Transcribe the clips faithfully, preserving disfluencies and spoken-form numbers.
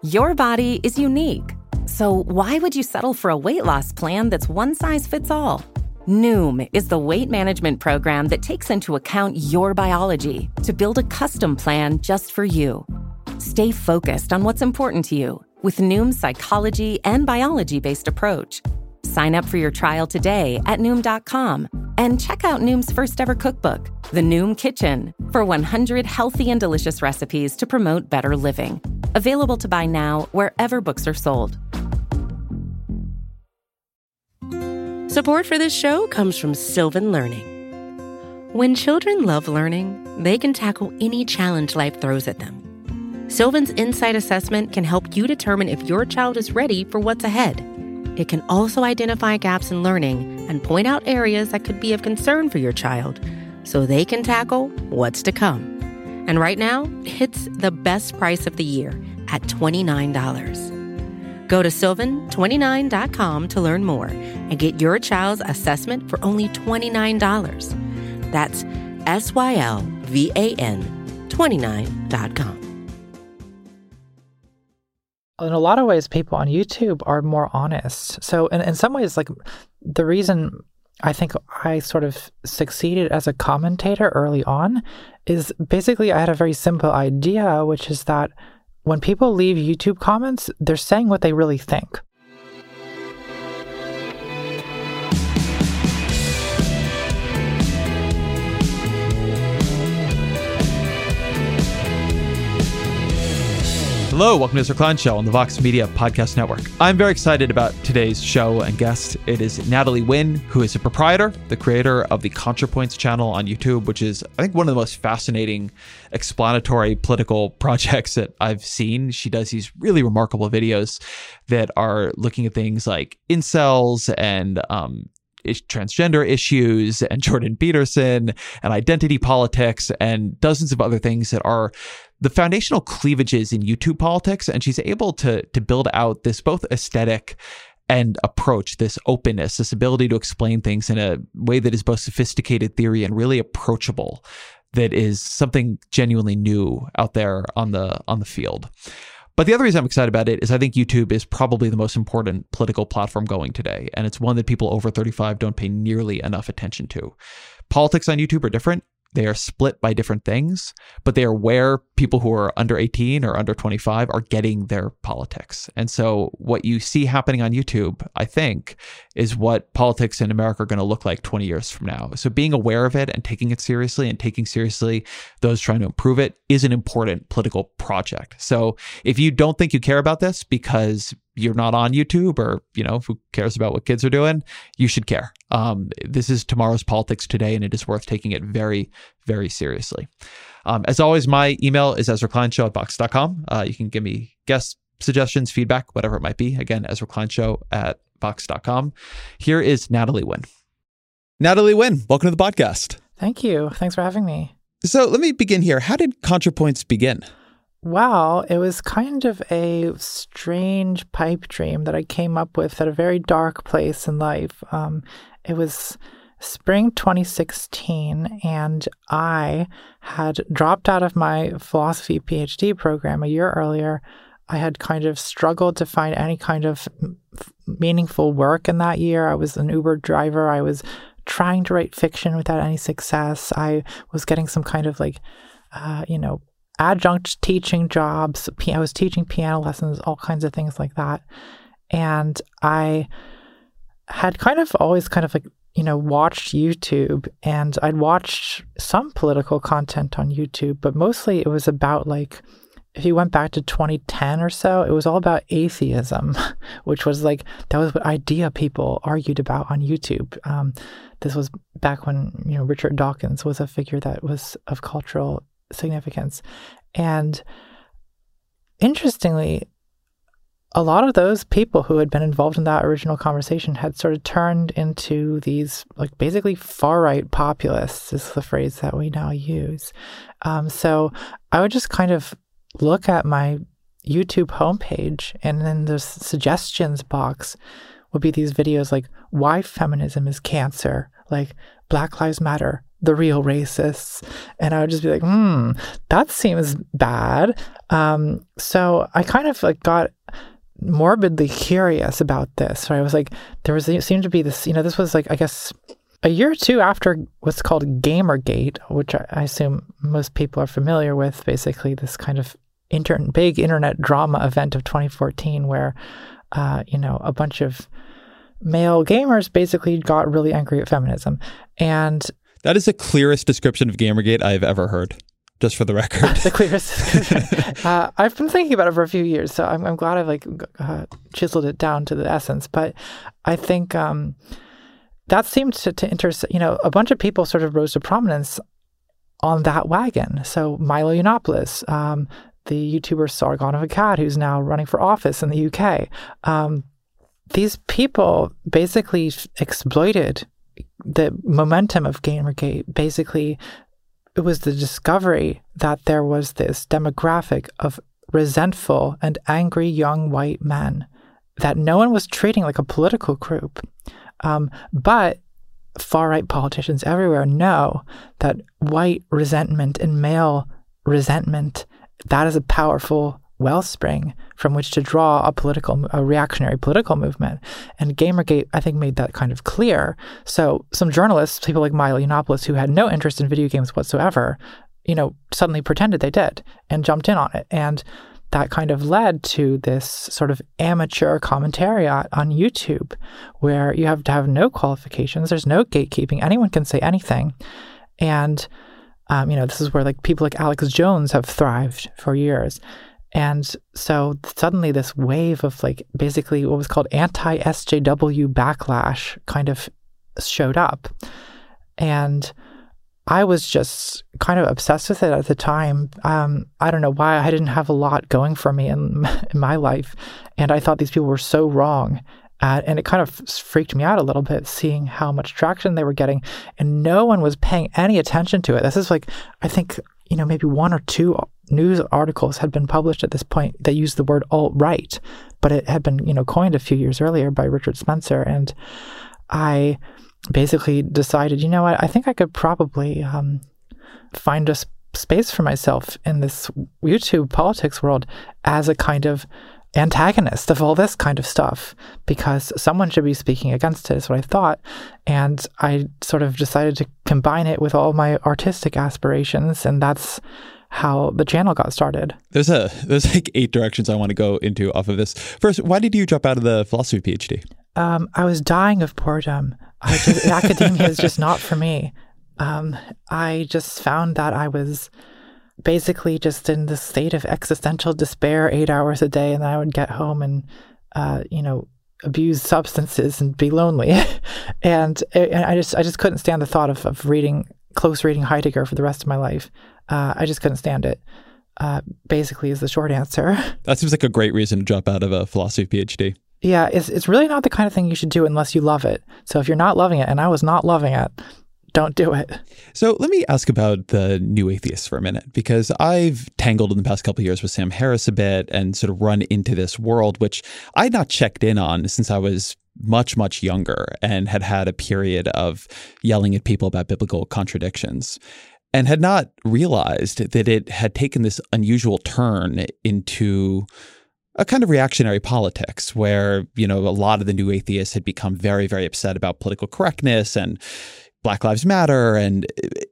Your body is unique. So why would you settle for a weight loss plan that's one size fits all? Noom is the weight management program that takes into account your biology to build a custom plan just for you. Stay focused on what's important to you with Noom's psychology and biology-based approach. Sign up for your trial today at Noom dot com and check out Noom's first ever cookbook, The Noom Kitchen, for one hundred healthy and delicious recipes to promote better living. Available to buy now wherever books are sold. Support for this show comes from Sylvan Learning. When children love learning, they can tackle any challenge life throws at them. Sylvan's Insight Assessment can help you determine if your child is ready for what's ahead. It can also identify gaps in learning and point out areas that could be of concern for your child so they can tackle what's to come. And right now, it's the best price of the year at twenty-nine dollars. Go to sylvan twenty-nine dot com to learn more and get your child's assessment for only twenty-nine dollars. That's S Y L V A N twenty-nine dot com. In a lot of ways, people on YouTube are more honest. So in, in some ways, like the reason I think I sort of succeeded as a commentator early on is basically I had a very simple idea, which is that when people leave YouTube comments, they're saying what they really think. Hello, welcome to Ezra Klein Show on the Vox Media Podcast Network. I'm very excited about today's show and guest. It is Natalie Wynn, who is a proprietor, the creator of the ContraPoints channel on YouTube, which is, I think, one of the most fascinating explanatory political projects that I've seen. She does these really remarkable videos that are looking at things like incels and um, transgender issues and Jordan Peterson and identity politics and dozens of other things that are the foundational cleavages in YouTube politics. And she's able to to build out this both aesthetic and approach, this openness, this ability to explain things in a way that is both sophisticated theory and really approachable, that is something genuinely new out there on the on the field. But the other reason I'm excited about it is I think YouTube is probably the most important political platform going today. And it's one that people over thirty-five don't pay nearly enough attention to. Politics on YouTube are different. They are split by different things, but they are where people who are under eighteen or under twenty-five are getting their politics. And so what you see happening on YouTube, I think, is what politics in America are going to look like twenty years from now. So being aware of it and taking it seriously and taking seriously those trying to improve it is an important political project. So if you don't think you care about this because you're not on YouTube, or, you know, who cares about what kids are doing, you should care. Um, this is tomorrow's politics today, and it is worth taking it very, very seriously. Um, as always, my email is ezra klein show at vox dot com. Uh, you can give me guest suggestions, feedback, whatever it might be. Again, ezra klein show at vox dot com. Here is Natalie Wynn. Natalie Wynn, welcome to the podcast. Thank you. Thanks for having me. So let me begin here. How did ContraPoints begin? Well, it was kind of a strange pipe dream that I came up with at a very dark place in life. Um, it was spring twenty sixteen, and I had dropped out of my philosophy PhD program a year earlier. I had kind of struggled to find any kind of meaningful work in that year. I was an Uber driver. I was trying to write fiction without any success. I was getting some kind of like, uh, you know, adjunct teaching jobs. I was teaching piano lessons, all kinds of things like that. And I had kind of always kind of like, you know, watched YouTube, and I'd watched some political content on YouTube, but mostly it was about like, if you went back to twenty ten or so, it was all about atheism, which was like, that was what idea people argued about on YouTube. Um, this was back when, you know, Richard Dawkins was a figure that was of cultural significance. And interestingly, a lot of those people who had been involved in that original conversation had sort of turned into these, like, basically far-right populists is the phrase that we now use. Um, so I would just kind of look at my YouTube homepage, and then the suggestions box would be these videos like why feminism is cancer, like Black Lives Matter, the real racists. And I would just be like, hmm, that seems bad. Um, so I kind of like got morbidly curious about this. Right? I was like, there was, it seemed to be this, you know, this was like, I guess, a year or two after what's called Gamergate, which I, I assume most people are familiar with, basically this kind of inter- big internet drama event of twenty fourteen where, uh, you know, a bunch of male gamers basically got really angry at feminism. And that is the clearest description of Gamergate I've ever heard, just for the record. the clearest. uh, I've been thinking about it for a few years, so I'm, I'm glad I've like uh, chiseled it down to the essence. But I think um, that seemed to, to intersect, you know, a bunch of people sort of rose to prominence on that wagon. So Milo Yiannopoulos, um, the YouTuber Sargon of Akkad, who's now running for office in the U K. Um, these people basically exploited the momentum of Gamergate. Basically, it was the discovery that there was this demographic of resentful and angry young white men that no one was treating like a political group. Um, but far-right politicians everywhere know that white resentment and male resentment, that is a powerful wellspring from which to draw a political, a reactionary political movement. And Gamergate, I think, made that kind of clear. So some journalists, people like Milo Yiannopoulos, who had no interest in video games whatsoever, you know, suddenly pretended they did and jumped in on it. And that kind of led to this sort of amateur commentariat on YouTube, where you have to have no qualifications. There's no gatekeeping. Anyone can say anything. And, um, you know, this is where like people like Alex Jones have thrived for years. And so suddenly this wave of like basically what was called anti-S J W backlash kind of showed up. And I was just kind of obsessed with it at the time. Um, I don't know why. I didn't have a lot going for me in, in my life. And I thought these people were so wrong. Uh, and it kind of freaked me out a little bit, seeing how much traction they were getting. And no one was paying any attention to it. This is like, I think, you know, maybe one or two news articles had been published at this point that used the word alt-right. But it had been, you know, coined a few years earlier by Richard Spencer. And I basically decided, you know what, I think I could probably um, find a sp- space for myself in this YouTube politics world as a kind of antagonist of all this kind of stuff, because someone should be speaking against it, is what I thought. And I sort of decided to combine it with all my artistic aspirations, and that's how the channel got started. There's a there's like eight directions I want to go into off of this. First, why did you drop out of the philosophy PhD? Um, I was dying of boredom. I just, academia is just not for me. Um, I just found that I was basically just in this state of existential despair eight hours a day, and then I would get home and, uh, you know, abuse substances and be lonely. and, and I just I just couldn't stand the thought of, of reading, close reading Heidegger for the rest of my life. Uh, I just couldn't stand it. Uh, basically is the short answer. That seems like a great reason to drop out of a philosophy PhD. Yeah, it's it's really not the kind of thing you should do unless you love it. So if you're not loving it, and I was not loving it, don't do it. So let me ask about the new atheists for a minute, because I've tangled in the past couple of years with Sam Harris a bit and sort of run into this world, which I had not checked in on since I was much, much younger and had had a period of yelling at people about biblical contradictions, and had not realized that it had taken this unusual turn into a kind of reactionary politics where, you know, a lot of the new atheists had become very, very upset about political correctness and Black Lives Matter. And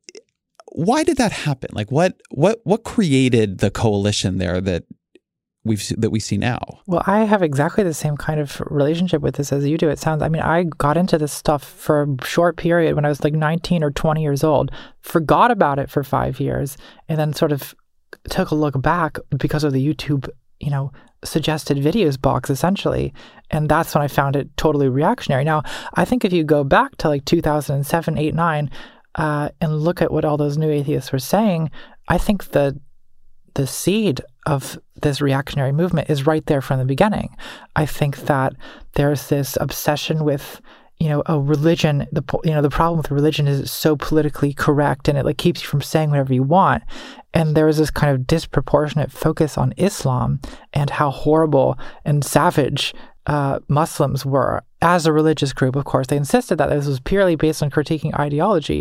why did that happen? Like, what what what created the coalition there that we've that we see now? Well, I have exactly the same kind of relationship with this as you do. It sounds, I mean, I got into this stuff for a short period when I was like nineteen or twenty years old, forgot about it for five years, and then sort of took a look back because of the YouTube, you know, suggested videos box, essentially. And that's when I found it totally reactionary. Now, I think if you go back to like two thousand seven, eight, nine, uh, and look at what all those new atheists were saying, I think the the seed of this reactionary movement is right there from the beginning. I think that there's this obsession with, you know, a religion. The you know the problem with religion is it's so politically correct, and it like keeps you from saying whatever you want. And there is this kind of disproportionate focus on Islam and how horrible and savage uh, Muslims were as a religious group. Of course, they insisted that this was purely based on critiquing ideology,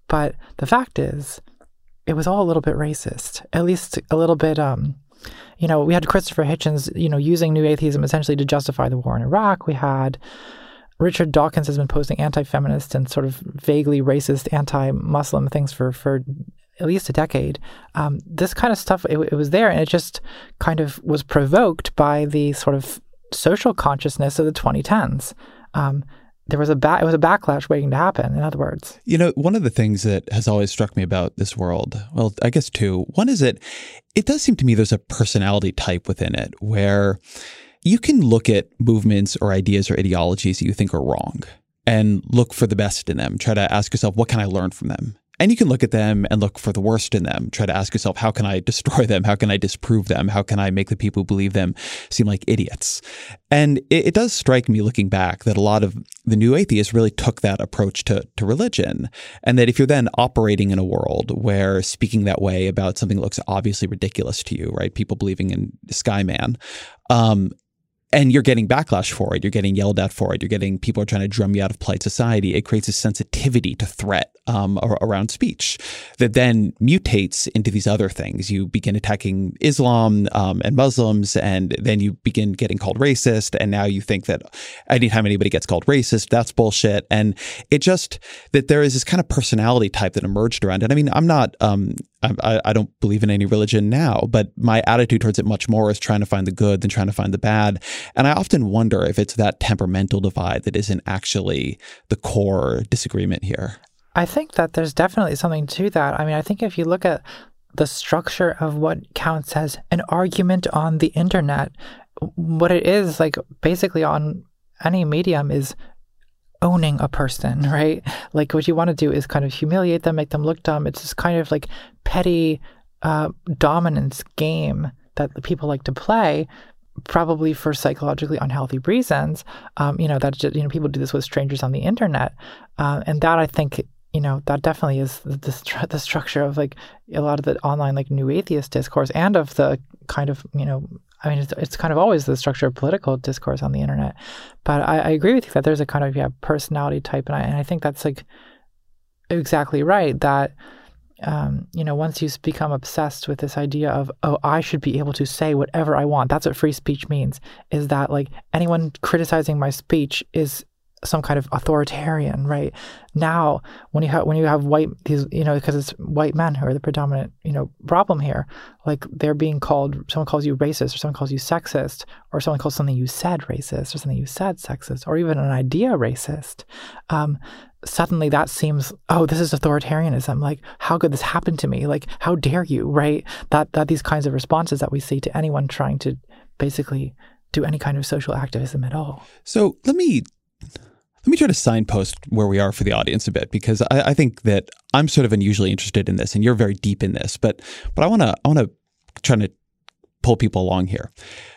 But the fact is, it was all a little bit racist, at least a little bit, um, you know, we had Christopher Hitchens, you know, using new atheism essentially to justify the war in Iraq. We had Richard Dawkins has been posting anti-feminist and sort of vaguely racist, anti-Muslim things for, for at least a decade. Um, this kind of stuff, it, it was there, and it just kind of was provoked by the sort of social consciousness of the twenty tens. Um, there was a ba- it was a backlash waiting to happen, in other words. You know, one of the things that has always struck me about this world, well, I guess two. One is that it does seem to me there's a personality type within it where you can look at movements or ideas or ideologies that you think are wrong and look for the best in them. Try to ask yourself, what can I learn from them? And you can look at them and look for the worst in them. Try to ask yourself, how can I destroy them? How can I disprove them? How can I make the people who believe them seem like idiots? And it, it does strike me looking back that a lot of the new atheists really took that approach to, to religion. And that if you're then operating in a world where speaking that way about something that looks obviously ridiculous to you, right? People believing in Skyman, um, and you're getting backlash for it, you're getting yelled at for it, you're getting people are trying to drum you out of polite society, it creates a sensitivity to threat um, around speech that then mutates into these other things. You begin attacking Islam um, and Muslims, and then you begin getting called racist. And now you think that anytime anybody gets called racist, that's bullshit. And it just, that there is this kind of personality type that emerged around it. I mean, I'm not, um, I, I don't believe in any religion now, but my attitude towards it much more is trying to find the good than trying to find the bad. And I often wonder if it's that temperamental divide that isn't actually the core disagreement here. I think that there's definitely something to that. I mean, I think if you look at the structure of what counts as an argument on the internet, what it is, like basically on any medium, is owning a person, right? Like what you want to do is kind of humiliate them, make them look dumb. It's this kind of like petty uh, dominance game that people like to play, probably for psychologically unhealthy reasons. Um, you know, that just, you know, people do this with strangers on the internet. Uh, and that, I think, you know, that definitely is the, the, the structure of like a lot of the online like new atheist discourse, and of the kind of, you know, I mean, it's, it's kind of always the structure of political discourse on the internet. But I, I agree with you that there's a kind of, yeah, personality type. And I, and I think that's like exactly right, that, um, you know, once you become obsessed with this idea of, oh, I should be able to say whatever I want. That's what free speech means, is that like anyone criticizing my speech is some kind of authoritarian, right? Now, when you have when you have white, these, you know, because it's white men who are the predominant, you know, problem here. Like they're being called, someone calls you racist, or someone calls you sexist, or someone calls something you said racist, or something you said sexist, or even an idea racist. Um, suddenly that seems, oh, this is authoritarianism. Like, how could this happen to me? Like, how dare you, right? That that these kinds of responses that we see to anyone trying to basically do any kind of social activism at all. So let me. Let me try to signpost where we are for the audience a bit, because I, I think that I'm sort of unusually interested in this, and you're very deep in this. But but I want to I want to try to pull people along here.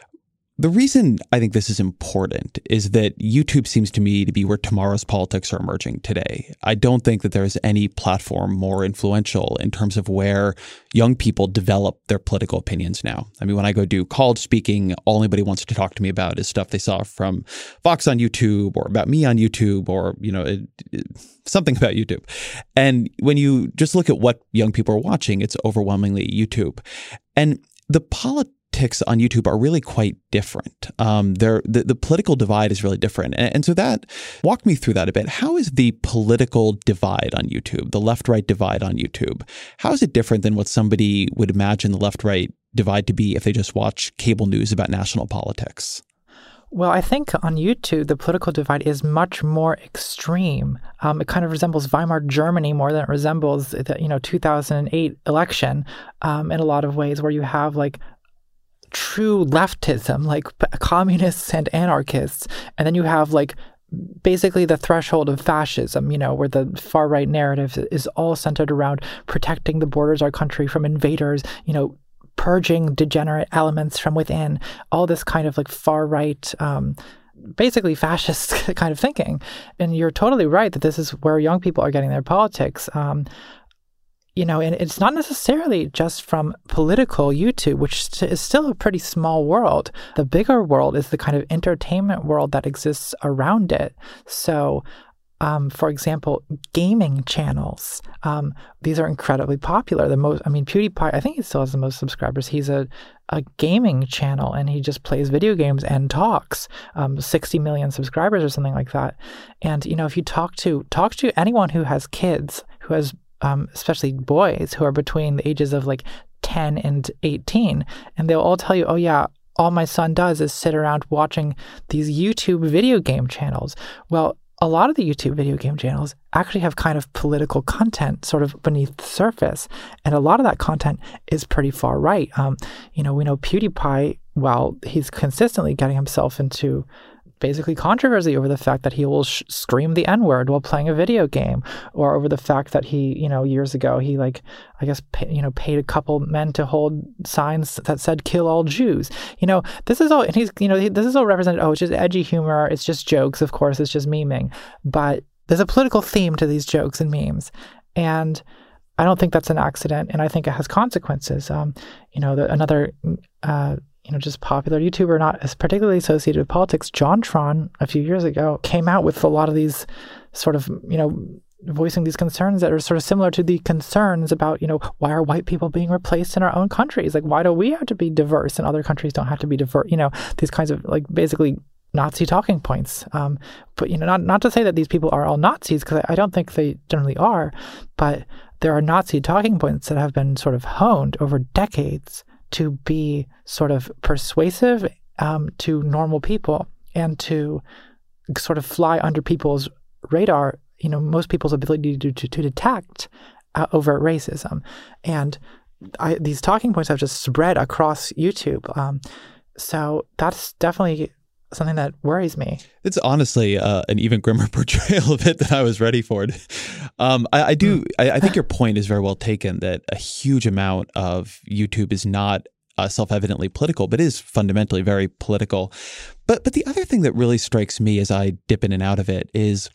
The reason I think this is important is that YouTube seems to me to be where tomorrow's politics are emerging today. I don't think that there is any platform more influential in terms of where young people develop their political opinions now. I mean, when I go do college speaking, all anybody wants to talk to me about is stuff they saw from Vox on YouTube, or about me on YouTube, or, you know, it, it, something about YouTube. And when you just look at what young people are watching, it's overwhelmingly YouTube. And the politics on YouTube are really quite different. Um, they're, the, the political divide is really different. And, and so that, walk me through that a bit. How is the political divide on YouTube, the left-right divide on YouTube, how is it different than what somebody would imagine the left-right divide to be if they just watch cable news about national politics? Well, I think on YouTube, the political divide is much more extreme. Um, it kind of resembles Weimar Germany more than it resembles the, you know, two thousand eight election um, in a lot of ways, where you have like true leftism, like communists and anarchists. And then you have like basically the threshold of fascism, you know, where the far right narrative is all centered around protecting the borders of our country from invaders, you know, purging degenerate elements from within, all this kind of like far right, um, basically fascist kind of thinking. And you're totally right that this is where young people are getting their politics. Um, You know, and it's not necessarily just from political YouTube, which is still a pretty small world. The bigger world is the kind of entertainment world that exists around it. So Um, for example, gaming channels. Um, these are incredibly popular. The most, I mean, PewDiePie, I think he still has the most subscribers. He's a, a gaming channel and he just plays video games and talks. Um, sixty million subscribers or something like that. And, you know, if you talk to, talk to anyone who has kids, who has, um, especially boys who are between the ages of like ten and eighteen, and they'll all tell you, oh yeah, all my son does is sit around watching these YouTube video game channels. Well, a lot of the YouTube video game channels actually have kind of political content sort of beneath the surface. And a lot of that content is pretty far right. Um, you know, we know PewDiePie, while he's consistently getting himself into basically controversy over the fact that he will sh- scream the N-word while playing a video game, or over the fact that he, you know, years ago, he like, I guess, pay, you know, paid a couple men to hold signs that said "kill all Jews." You know, this is all, and he's, you know, he, this is all represented, oh, it's just edgy humor, it's just jokes, of course, it's just memeing. But there's a political theme to these jokes and memes. And I don't think that's an accident, and I think it has consequences. Um, you know, the, another, uh, you know, just popular YouTuber, not as particularly associated with politics, JonTron, a few years ago, came out with a lot of these sort of, you know, voicing these concerns that are sort of similar to the concerns about, you know, why are white people being replaced in our own countries? Like, why do we have to be diverse and other countries don't have to be diverse? You know, these kinds of, like, basically Nazi talking points. Um, but, you know, not, not to say that these people are all Nazis, because I, I don't think they generally are, but there are Nazi talking points that have been sort of honed over decades to be sort of persuasive um, to normal people and to sort of fly under people's radar, you know, most people's ability to, to, to detect uh, overt racism. And I, these talking points have just spread across YouTube. Um, so that's definitely something that worries me. It's honestly uh, an even grimmer portrayal of it than I was ready for it. Um, I, I do. I, I think your point is very well taken that a huge amount of YouTube is not uh, self-evidently political, but is fundamentally very political. But but the other thing that really strikes me as I dip in and out of it is,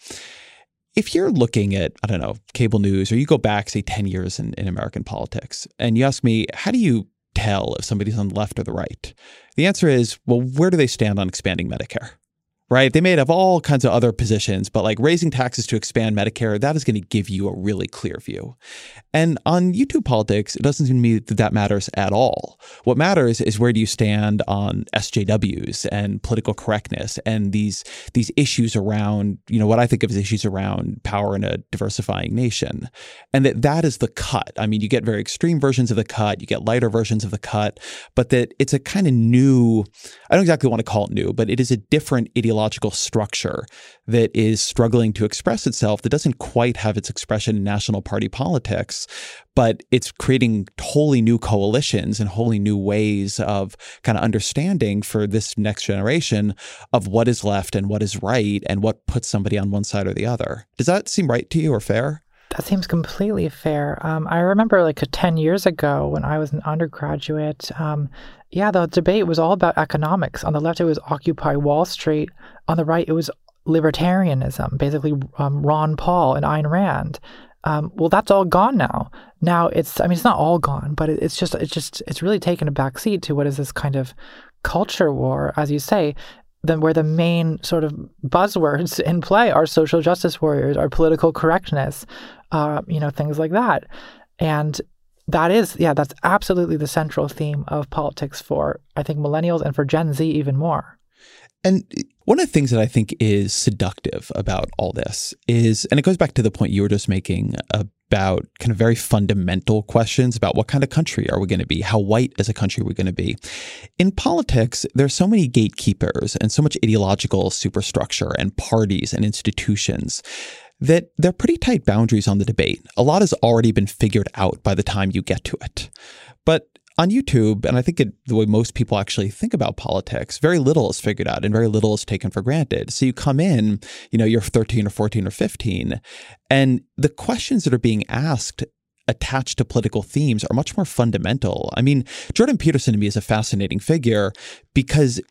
if you're looking at, I don't know, cable news, or you go back, say, ten years in, in American politics, and you ask me, how do you tell if somebody's on the left or the right? The answer is, well, where do they stand on expanding Medicare? Right? They may have all kinds of other positions, but like raising taxes to expand Medicare, that is going to give you a really clear view. And on YouTube politics, it doesn't seem to me that that matters at all. What matters is, where do you stand on S J Ws and political correctness and these these issues around, you know, what I think of as issues around power in a diversifying nation. And that that is the cut. I mean, you get very extreme versions of the cut, you get lighter versions of the cut, but that it's a kind of new, I don't exactly want to call it new, but it is a different ideological structure that is struggling to express itself, that doesn't quite have its expression in national party politics, but it's creating wholly new coalitions and wholly new ways of kind of understanding for this next generation of what is left and what is right and what puts somebody on one side or the other. Does that seem right to you or fair? That seems completely fair. Um, I remember like ten years ago when I was an undergraduate, um, yeah, the debate was all about economics. On the left, it was Occupy Wall Street. On the right, it was libertarianism, basically um, Ron Paul and Ayn Rand. Um, well, that's all gone now. Now it's, I mean, it's not all gone, but it, it's just, it's just, it's really taken a backseat to what is this kind of culture war, as you say, then where the main sort of buzzwords in play are social justice warriors, are political correctness, uh, you know, things like that. And that is, yeah, that's absolutely the central theme of politics for, I think, millennials and for Gen Z even more. And one of the things that I think is seductive about all this is, and it goes back to the point you were just making about kind of very fundamental questions about what kind of country are we going to be? How white as a country are we going to be? In politics, there's so many gatekeepers and so much ideological superstructure and parties and institutions that there are pretty tight boundaries on the debate. A lot has already been figured out by the time you get to it. But on YouTube, and I think it, the way most people actually think about politics, very little is figured out and very little is taken for granted. So you come in, you know, you're thirteen or fourteen or fifteen, and the questions that are being asked attached to political themes are much more fundamental. I mean, Jordan Peterson to me is a fascinating figure because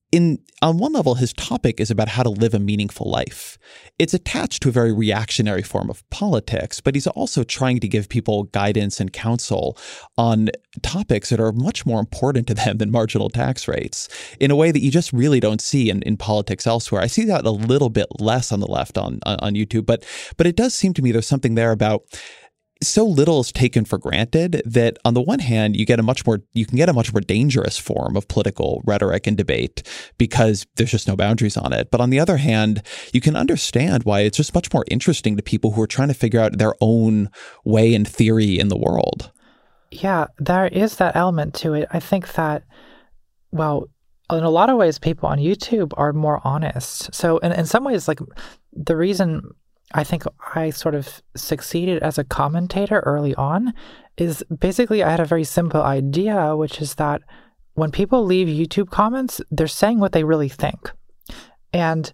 in on one level, his topic is about how to live a meaningful life. It's attached to a very reactionary form of politics, but he's also trying to give people guidance and counsel on topics that are much more important to them than marginal tax rates in a way that you just really don't see in, in politics elsewhere. I see that a little bit less on the left on, on, on YouTube, but but it does seem to me there's something there about so little is taken for granted that on the one hand, you get a much more, you can get a much more dangerous form of political rhetoric and debate because there's just no boundaries on it. But on the other hand, you can understand why it's just much more interesting to people who are trying to figure out their own way and theory in the world. Yeah, there is that element to it. I think that, well, in a lot of ways, people on YouTube are more honest. So in, in some ways, like the reason I think I sort of succeeded as a commentator early on is basically I had a very simple idea, which is that when people leave YouTube comments, they're saying what they really think. And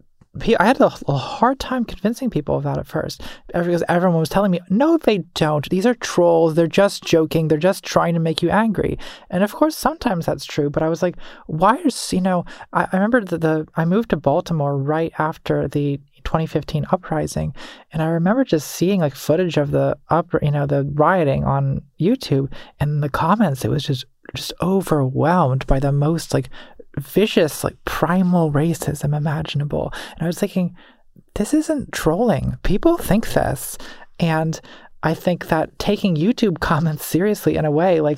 I had a, a hard time convincing people of that at first because everyone was telling me, no, they don't. These are trolls. They're just joking. They're just trying to make you angry. And of course, sometimes that's true. But I was like, why is, you know, I, I remember the, the, I moved to Baltimore right after the twenty fifteen uprising. And I remember just seeing like footage of the up, you know, the rioting on YouTube, and in the comments, it was just, just overwhelmed by the most like vicious, like primal racism imaginable. And I was thinking, this isn't trolling. People think this. And I think that taking YouTube comments seriously in a way like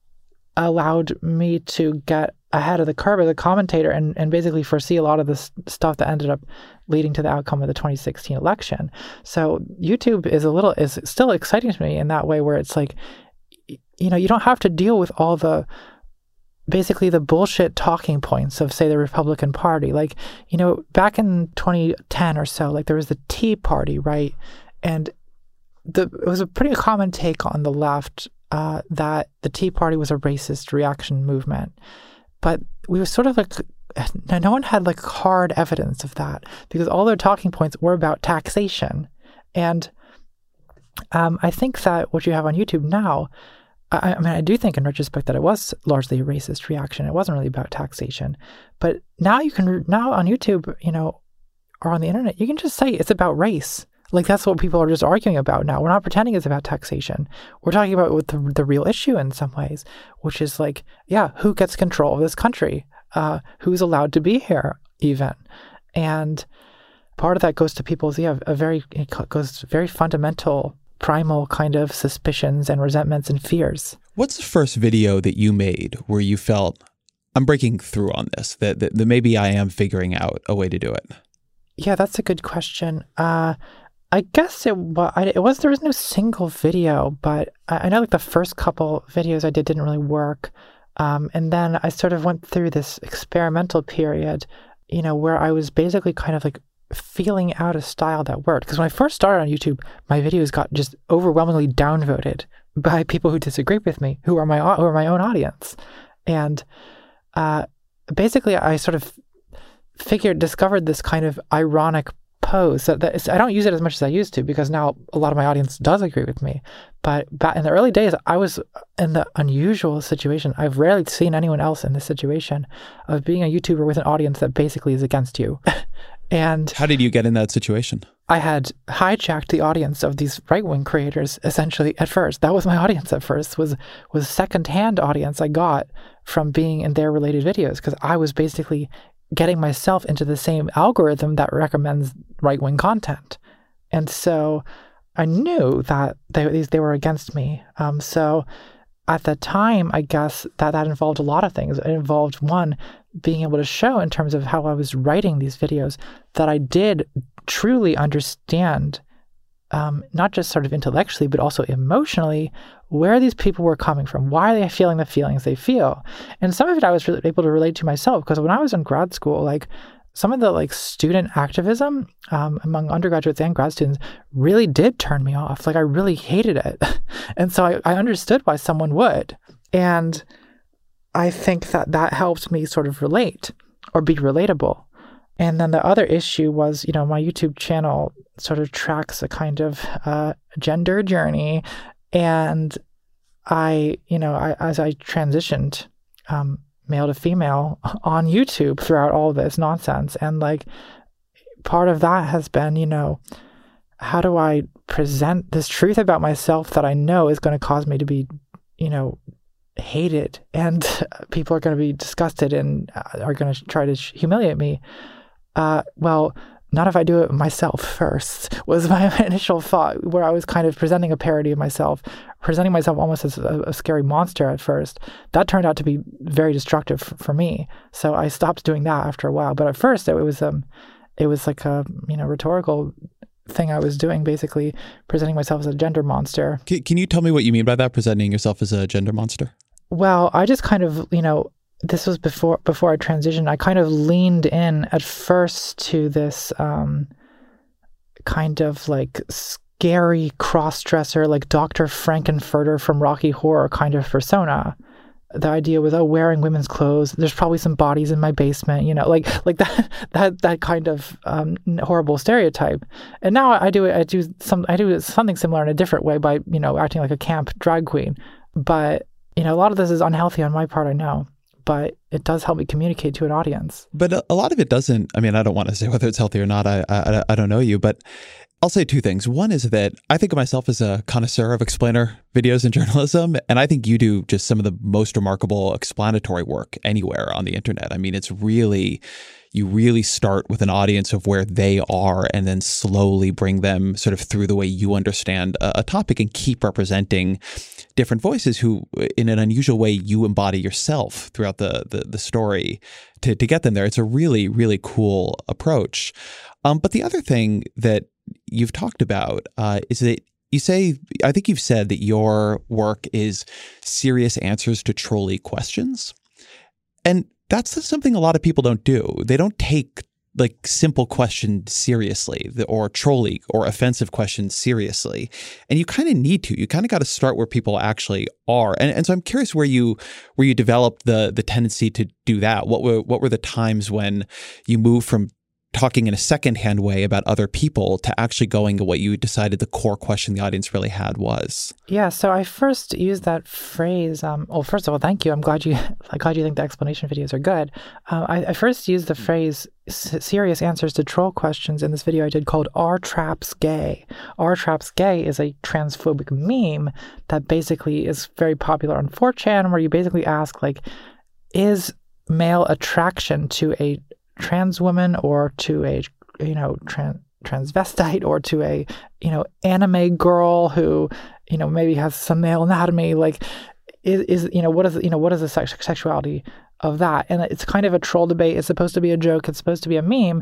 allowed me to get ahead of the curve as a commentator and, and basically foresee a lot of the stuff that ended up leading to the outcome of the twenty sixteen election. So YouTube is a little, is still exciting to me in that way where it's like, you know, you don't have to deal with all the, basically the bullshit talking points of, say, the Republican Party. Like, you know, back in twenty ten or so, like there was the Tea Party, right? And the it was a pretty common take on the left uh, that the Tea Party was a racist reaction movement. But we were sort of like, no one had like hard evidence of that because all their talking points were about taxation. And um, I think that what you have on YouTube now, I, I mean, I do think in retrospect that it was largely a racist reaction. It wasn't really about taxation. But now you can, now on YouTube, you know, or on the internet, you can just say it's about race. Like that's what people are just arguing about now. We're not pretending it's about taxation. We're talking about what the, the real issue in some ways, which is like, yeah, who gets control of this country? Uh, who's allowed to be here even? And part of that goes to people's, yeah, a very, it goes to very fundamental, primal kind of suspicions and resentments and fears. What's the first video that you made where you felt, I'm breaking through on this, that, that, that maybe I am figuring out a way to do it? Yeah, that's a good question. Uh, I guess it was, it was, there was no single video, but I, I know like the first couple videos I did didn't really work. Um, and then I sort of went through this experimental period, you know, where I was basically kind of like feeling out a style that worked. Because when I first started on YouTube, my videos got just overwhelmingly downvoted by people who disagree with me, who are my who are my own audience. And uh, basically, I sort of figured, discovered this kind of ironic pose. So that I don't use it as much as I used to because now a lot of my audience does agree with me. But back in the early days, I was in the unusual situation. I've rarely seen anyone else in this situation of being a YouTuber with an audience that basically is against you. And how did you get in that situation? I had hijacked the audience of these right-wing creators essentially at first. That was my audience at first, was was second-hand audience I got from being in their related videos because I was basically getting myself into the same algorithm that recommends right-wing content. And so I knew that they, they were against me. Um, so at the time, I guess that that involved a lot of things. It involved, one, being able to show in terms of how I was writing these videos that I did truly understand, um, not just sort of intellectually, but also emotionally, where these people were coming from. Why are they feeling the feelings they feel? And some of it I was really able to relate to myself because when I was in grad school, like some of the like student activism um, among undergraduates and grad students really did turn me off. Like I really hated it. And so I, I understood why someone would. And I think that that helped me sort of relate or be relatable. And then the other issue was, you know, my YouTube channel sort of tracks a kind of uh, gender journey. And I, you know, I, as I transitioned um, male to female on YouTube throughout all this nonsense. And like part of that has been, you know, how do I present this truth about myself that I know is going to cause me to be, you know, hated, and people are going to be disgusted and are going to try to humiliate me. Uh, well, not if I do it myself first, was my initial thought, where I was kind of presenting a parody of myself, presenting myself almost as a, a scary monster at first. That turned out to be very destructive f- for me. So I stopped doing that after a while. But at first it was um, it was like a, you know, rhetorical thing I was doing, basically presenting myself as a gender monster. Can, can you tell me what you mean by that, presenting yourself as a gender monster? Well, I just kind of, you know, this was before before I transitioned. I kind of leaned in at first to this um, kind of like scary cross-dresser, like Doctor Frankenfurter from Rocky Horror kind of persona. The idea was, oh, wearing women's clothes. There's probably some bodies in my basement, you know, like like that that that kind of um, horrible stereotype. And now I do it. I do some. I do something similar in a different way by, you know, acting like a camp drag queen. But you know, a lot of this is unhealthy on my part, I know, but it does help me communicate to an audience. But a, a lot of it doesn't. I mean, I don't want to say whether it's healthy or not. I, I I don't know you, but I'll say two things. One is that I think of myself as a connoisseur of explainer videos in journalism, and I think you do just some of the most remarkable explanatory work anywhere on the internet. I mean, it's really, you really start with an audience of where they are and then slowly bring them sort of through the way you understand a, a topic and keep representing different voices who, in an unusual way, you embody yourself throughout the the, the story to, to get them there. It's a really, really cool approach. Um, but the other thing that you've talked about uh, is that you say, I think you've said that your work is serious answers to trolley questions. And that's something a lot of people don't do. They don't take like simple questions seriously, or trolley or offensive questions seriously. And you kind of need to. You kind of got to start where people actually are. And and so I'm curious where you where you developed the the tendency to do that. What were what were the times when you moved from talking in a secondhand way about other people to actually going to what you decided the core question the audience really had was? Yeah, so I first used that phrase. Um, well, first of all, thank you. I'm glad you, I'm glad you think the explanation videos are good. Uh, I, I first used the phrase "serious answers to troll questions" in this video I did called "Are Traps Gay?" "Are Traps Gay" is a transphobic meme that basically is very popular on four chan, where you basically ask, like, is male attraction to a trans woman or to a, you know, trans transvestite or to a, you know, anime girl who, you know, maybe has some male anatomy, like, is, is you know, what is, you know, what is the sex- sexuality of that? And it's kind of a troll debate. It's supposed to be a joke. It's supposed to be a meme.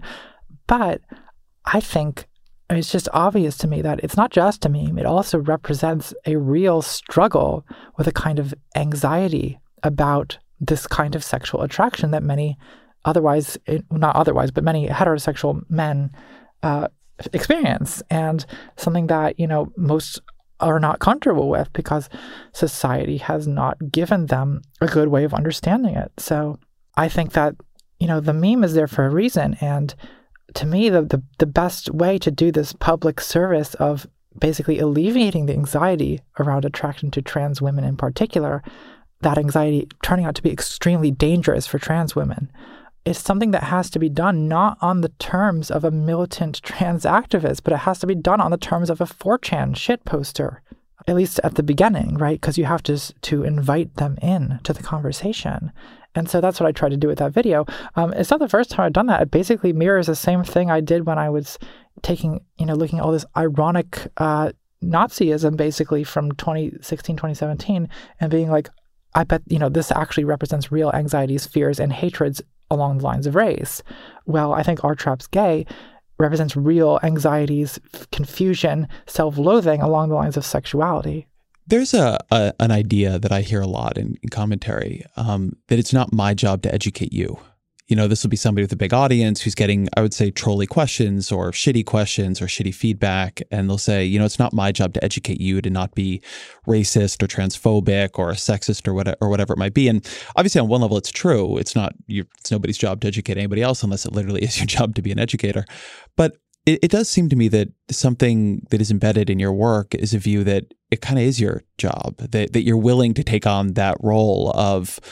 But I think it's just obvious to me that it's not just a meme. It also represents a real struggle with a kind of anxiety about this kind of sexual attraction that many otherwise, not otherwise, but many heterosexual men uh, experience, and something that, you know, most are not comfortable with because society has not given them a good way of understanding it. So I think that, you know, the meme is there for a reason. And to me, the, the, the best way to do this public service of basically alleviating the anxiety around attraction to trans women in particular, that anxiety turning out to be extremely dangerous for trans women, it's something that has to be done not on the terms of a militant trans activist, but it has to be done on the terms of a four chan shit poster, at least at the beginning, right? Because you have to to invite them in to the conversation. And so that's what I tried to do with that video. Um, it's not the first time I've done that. It basically mirrors the same thing I did when I was taking, you know, looking at all this ironic uh, Nazism basically from twenty sixteen, twenty seventeen and being like, I bet, you know, this actually represents real anxieties, fears, and hatreds along the lines of race. Well, I think Are Traps Gay represents real anxieties, confusion, self-loathing along the lines of sexuality. There's a, a an idea that I hear a lot in, in commentary, um, that it's not my job to educate you. You know, this will be somebody with a big audience who's getting, I would say, trolley questions or shitty questions or shitty feedback. And they'll say, you know, it's not my job to educate you to not be racist or transphobic or sexist or whatever, or whatever it might be. And obviously on one level, it's true. It's not, you, it's nobody's job to educate anybody else unless it literally is your job to be an educator. But it, it does seem to me that something that is embedded in your work is a view that it kind of is your job, that, that you're willing to take on that role of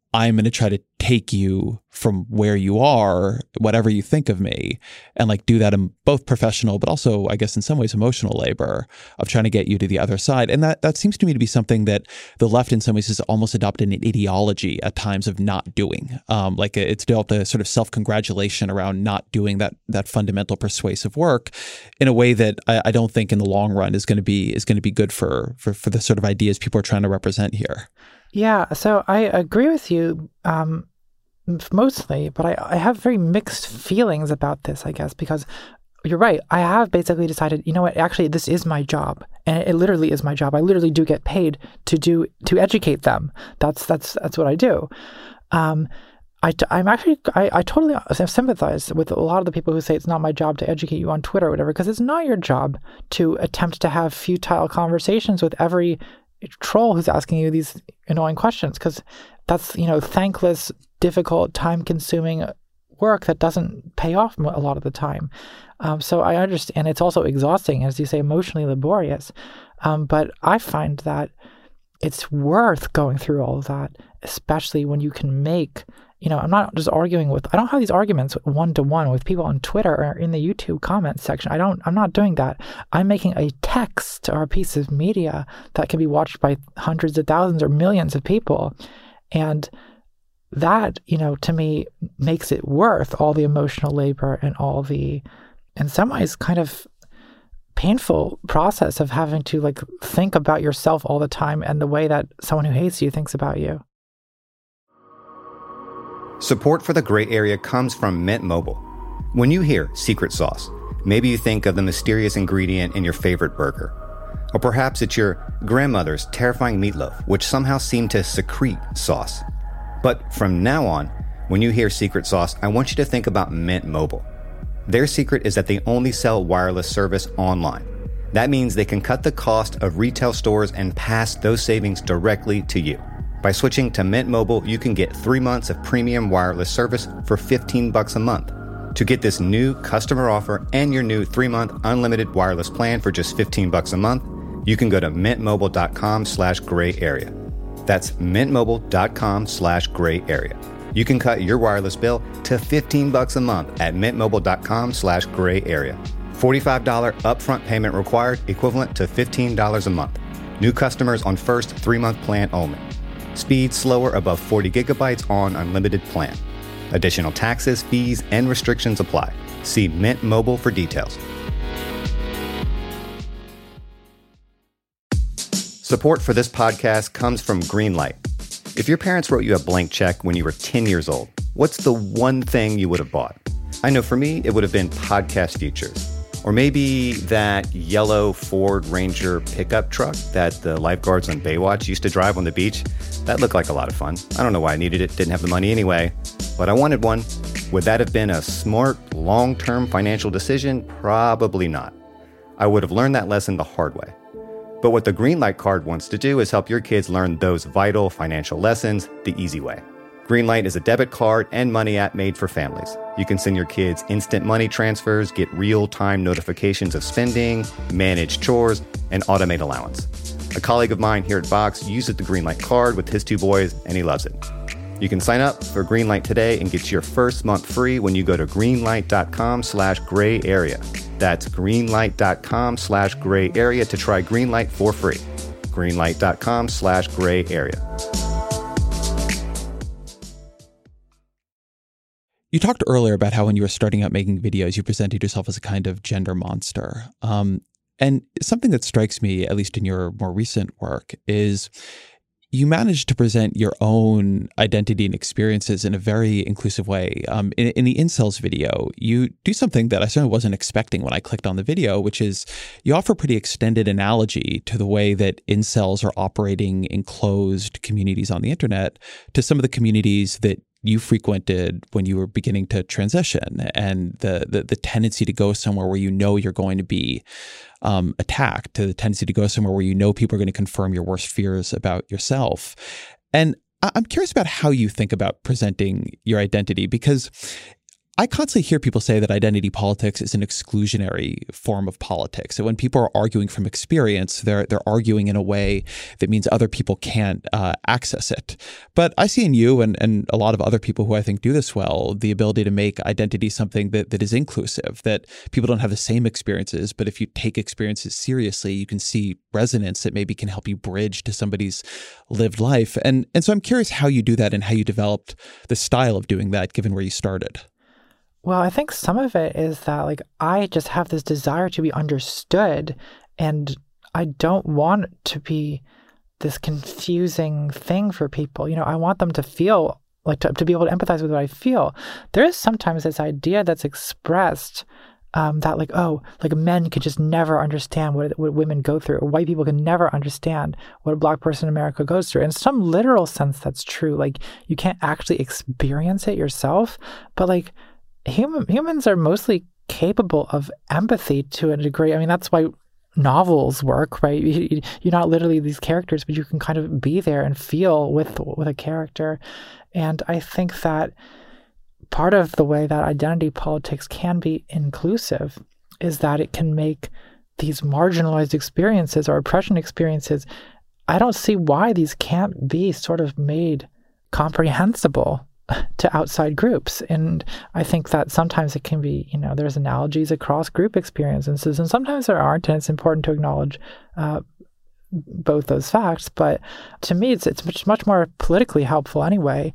I'm going to try to take you from where you are, whatever you think of me, and like do that in both professional, but also, I guess, in some ways, emotional labor of trying to get you to the other side. And that that seems to me to be something that the left, in some ways, has almost adopted an ideology at times of not doing. Um, like it's developed a sort of self-congratulation around not doing that that fundamental persuasive work in a way that I, I don't think in the long run is going to be is going to be good for, for for the sort of ideas people are trying to represent here. Yeah, so I agree with you um, mostly, but I, I have very mixed feelings about this, I guess, because you're right. I have basically decided, you know what, actually, this is my job. And it, it literally is my job. I literally do get paid to do to educate them. That's that's that's what I do. Um, I, I'm actually, I, I totally sympathize with a lot of the people who say it's not my job to educate you on Twitter or whatever, because it's not your job to attempt to have futile conversations with every troll who's asking you these annoying questions, because that's, you know, thankless, difficult, time-consuming work that doesn't pay off a lot of the time. Um, so I understand. It's also exhausting, as you say, emotionally laborious. Um, but I find that it's worth going through all of that, especially when you can make, you know, I'm not just arguing with, I don't have these arguments one-to-one with people on Twitter or in the YouTube comments section. I don't, I'm not doing that. I'm making a text or a piece of media that can be watched by hundreds of thousands or millions of people. And that, you know, to me makes it worth all the emotional labor and all the, in some ways, kind of painful process of having to like think about yourself all the time and the way that someone who hates you thinks about you. Support for the Gray Area comes from Mint Mobile. When you hear secret sauce, maybe you think of the mysterious ingredient in your favorite burger. Or perhaps it's your grandmother's terrifying meatloaf, which somehow seemed to secrete sauce. But from now on, when you hear secret sauce, I want you to think about Mint Mobile. Their secret is that they only sell wireless service online. That means they can cut the cost of retail stores and pass those savings directly to you. By switching to Mint Mobile, you can get three months of premium wireless service for fifteen bucks a month. To get this new customer offer and your new three-month unlimited wireless plan for just fifteen bucks a month, you can go to mintmobile.com slash gray area. That's mintmobile.com slash gray area. You can cut your wireless bill to fifteen bucks a month at mintmobile.com slash gray area. forty-five dollars upfront payment required, equivalent to fifteen dollars a month. New customers on first three-month plan only. Speed slower above forty gigabytes on unlimited plan. Additional taxes, fees, and restrictions apply. See Mint Mobile for details. Support for this podcast comes from Greenlight. If your parents wrote you a blank check when you were ten years old, what's the one thing you would have bought? I know for me, it would have been podcast features. Or maybe that yellow Ford Ranger pickup truck that the lifeguards on Baywatch used to drive on the beach. That looked like a lot of fun. I don't know why I needed it, didn't have the money anyway, but I wanted one. Would that have been a smart, long-term financial decision? Probably not. I would have learned that lesson the hard way. But what the Greenlight card wants to do is help your kids learn those vital financial lessons the easy way. Greenlight is a debit card and money app made for families. You can send your kids instant money transfers, get real-time notifications of spending, manage chores, and automate allowance. A colleague of mine here at Vox uses the Greenlight card with his two boys, and he loves it. You can sign up for Greenlight today and get your first month free when you go to greenlight.com slash gray area. That's greenlight.com slash gray area to try Greenlight for free. Greenlight.com slash gray area. You talked earlier about how when you were starting out making videos, you presented yourself as a kind of gender monster. Um, and something that strikes me, at least in your more recent work, is you managed to present your own identity and experiences in a very inclusive way. Um, in, in the Incels video, you do something that I certainly wasn't expecting when I clicked on the video, which is you offer a pretty extended analogy to the way that incels are operating in closed communities on the internet to some of the communities that you frequented when you were beginning to transition, and the, the the tendency to go somewhere where you know you're going to be um, attacked, to the tendency to go somewhere where you know people are going to confirm your worst fears about yourself. And I'm curious about how you think about presenting your identity, because I constantly hear people say that identity politics is an exclusionary form of politics. So when people are arguing from experience, they're they're arguing in a way that means other people can't uh, access it. But I see in you and, and a lot of other people who I think do this well, the ability to make identity something that, that is inclusive, that people don't have the same experiences, but if you take experiences seriously, you can see resonance that maybe can help you bridge to somebody's lived life. And, and so I'm curious how you do that and how you developed the style of doing that, given where you started. Well, I think some of it is that, like, I just have this desire to be understood, and I don't want it to be this confusing thing for people. You know, I want them to feel, like, to, to be able to empathize with what I feel. There is sometimes this idea that's expressed um, that, like, oh, like, men could just never understand what, what women go through, or white people can never understand what a Black person in America goes through. In some literal sense, that's true. Like, you can't actually experience it yourself, but, like, Human, humans are mostly capable of empathy to a degree. I mean, that's why novels work, right? You, you're not literally these characters, but you can kind of be there and feel with with a character. And I think that part of the way that identity politics can be inclusive is that it can make these marginalized experiences or oppression experiences, I don't see why these can't be sort of made comprehensible to outside groups. And I think that sometimes it can be, you know, there's analogies across group experiences, and sometimes there aren't, and it's important to acknowledge uh, both those facts. But to me, it's it's much, much more politically helpful anyway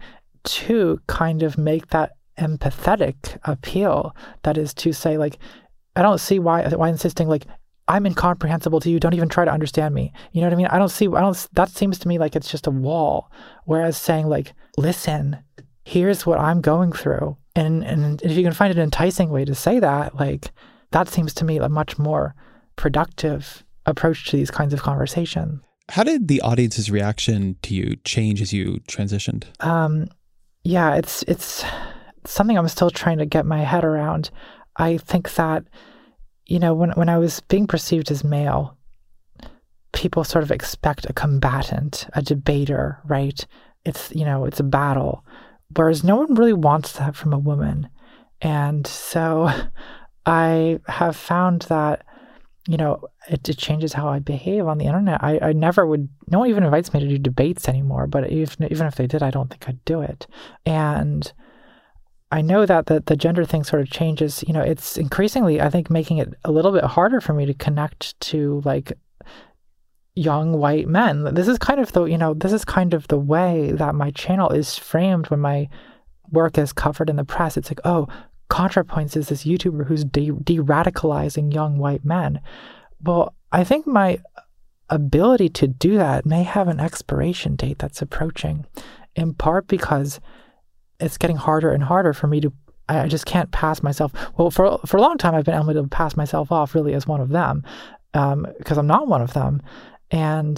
to kind of make that empathetic appeal. That is to say, like, I don't see why why insisting, like, I'm incomprehensible to you, don't even try to understand me. You know what I mean? I don't see, I don't, that seems to me like it's just a wall. Whereas saying, like, listen, here's what I'm going through. And and if you can find an enticing way to say that, like, that seems to me a much more productive approach to these kinds of conversations. How did the audience's reaction to you change as you transitioned? Um, yeah, it's it's something I'm still trying to get my head around. I think that, you know, when when I was being perceived as male, people sort of expect a combatant, a debater, right? It's, you know, it's a battle. Whereas no one really wants that from a woman. And so I have found that, you know, it, it changes how I behave on the internet. I, I never would, no one even invites me to do debates anymore, but even, even if they did, I don't think I'd do it. And I know that the, the gender thing sort of changes, you know, it's increasingly, I think, making it a little bit harder for me to connect to, like, young white men. This is kind of the, you know, this is kind of the way that my channel is framed when my work is covered in the press. It's like, oh, ContraPoints is this YouTuber who's de- de-radicalizing young white men. Well, I think my ability to do that may have an expiration date that's approaching, in part because it's getting harder and harder for me to, I just can't pass myself. Well, for for a long time, I've been able to pass myself off really as one of them, um, because I'm not one of them. And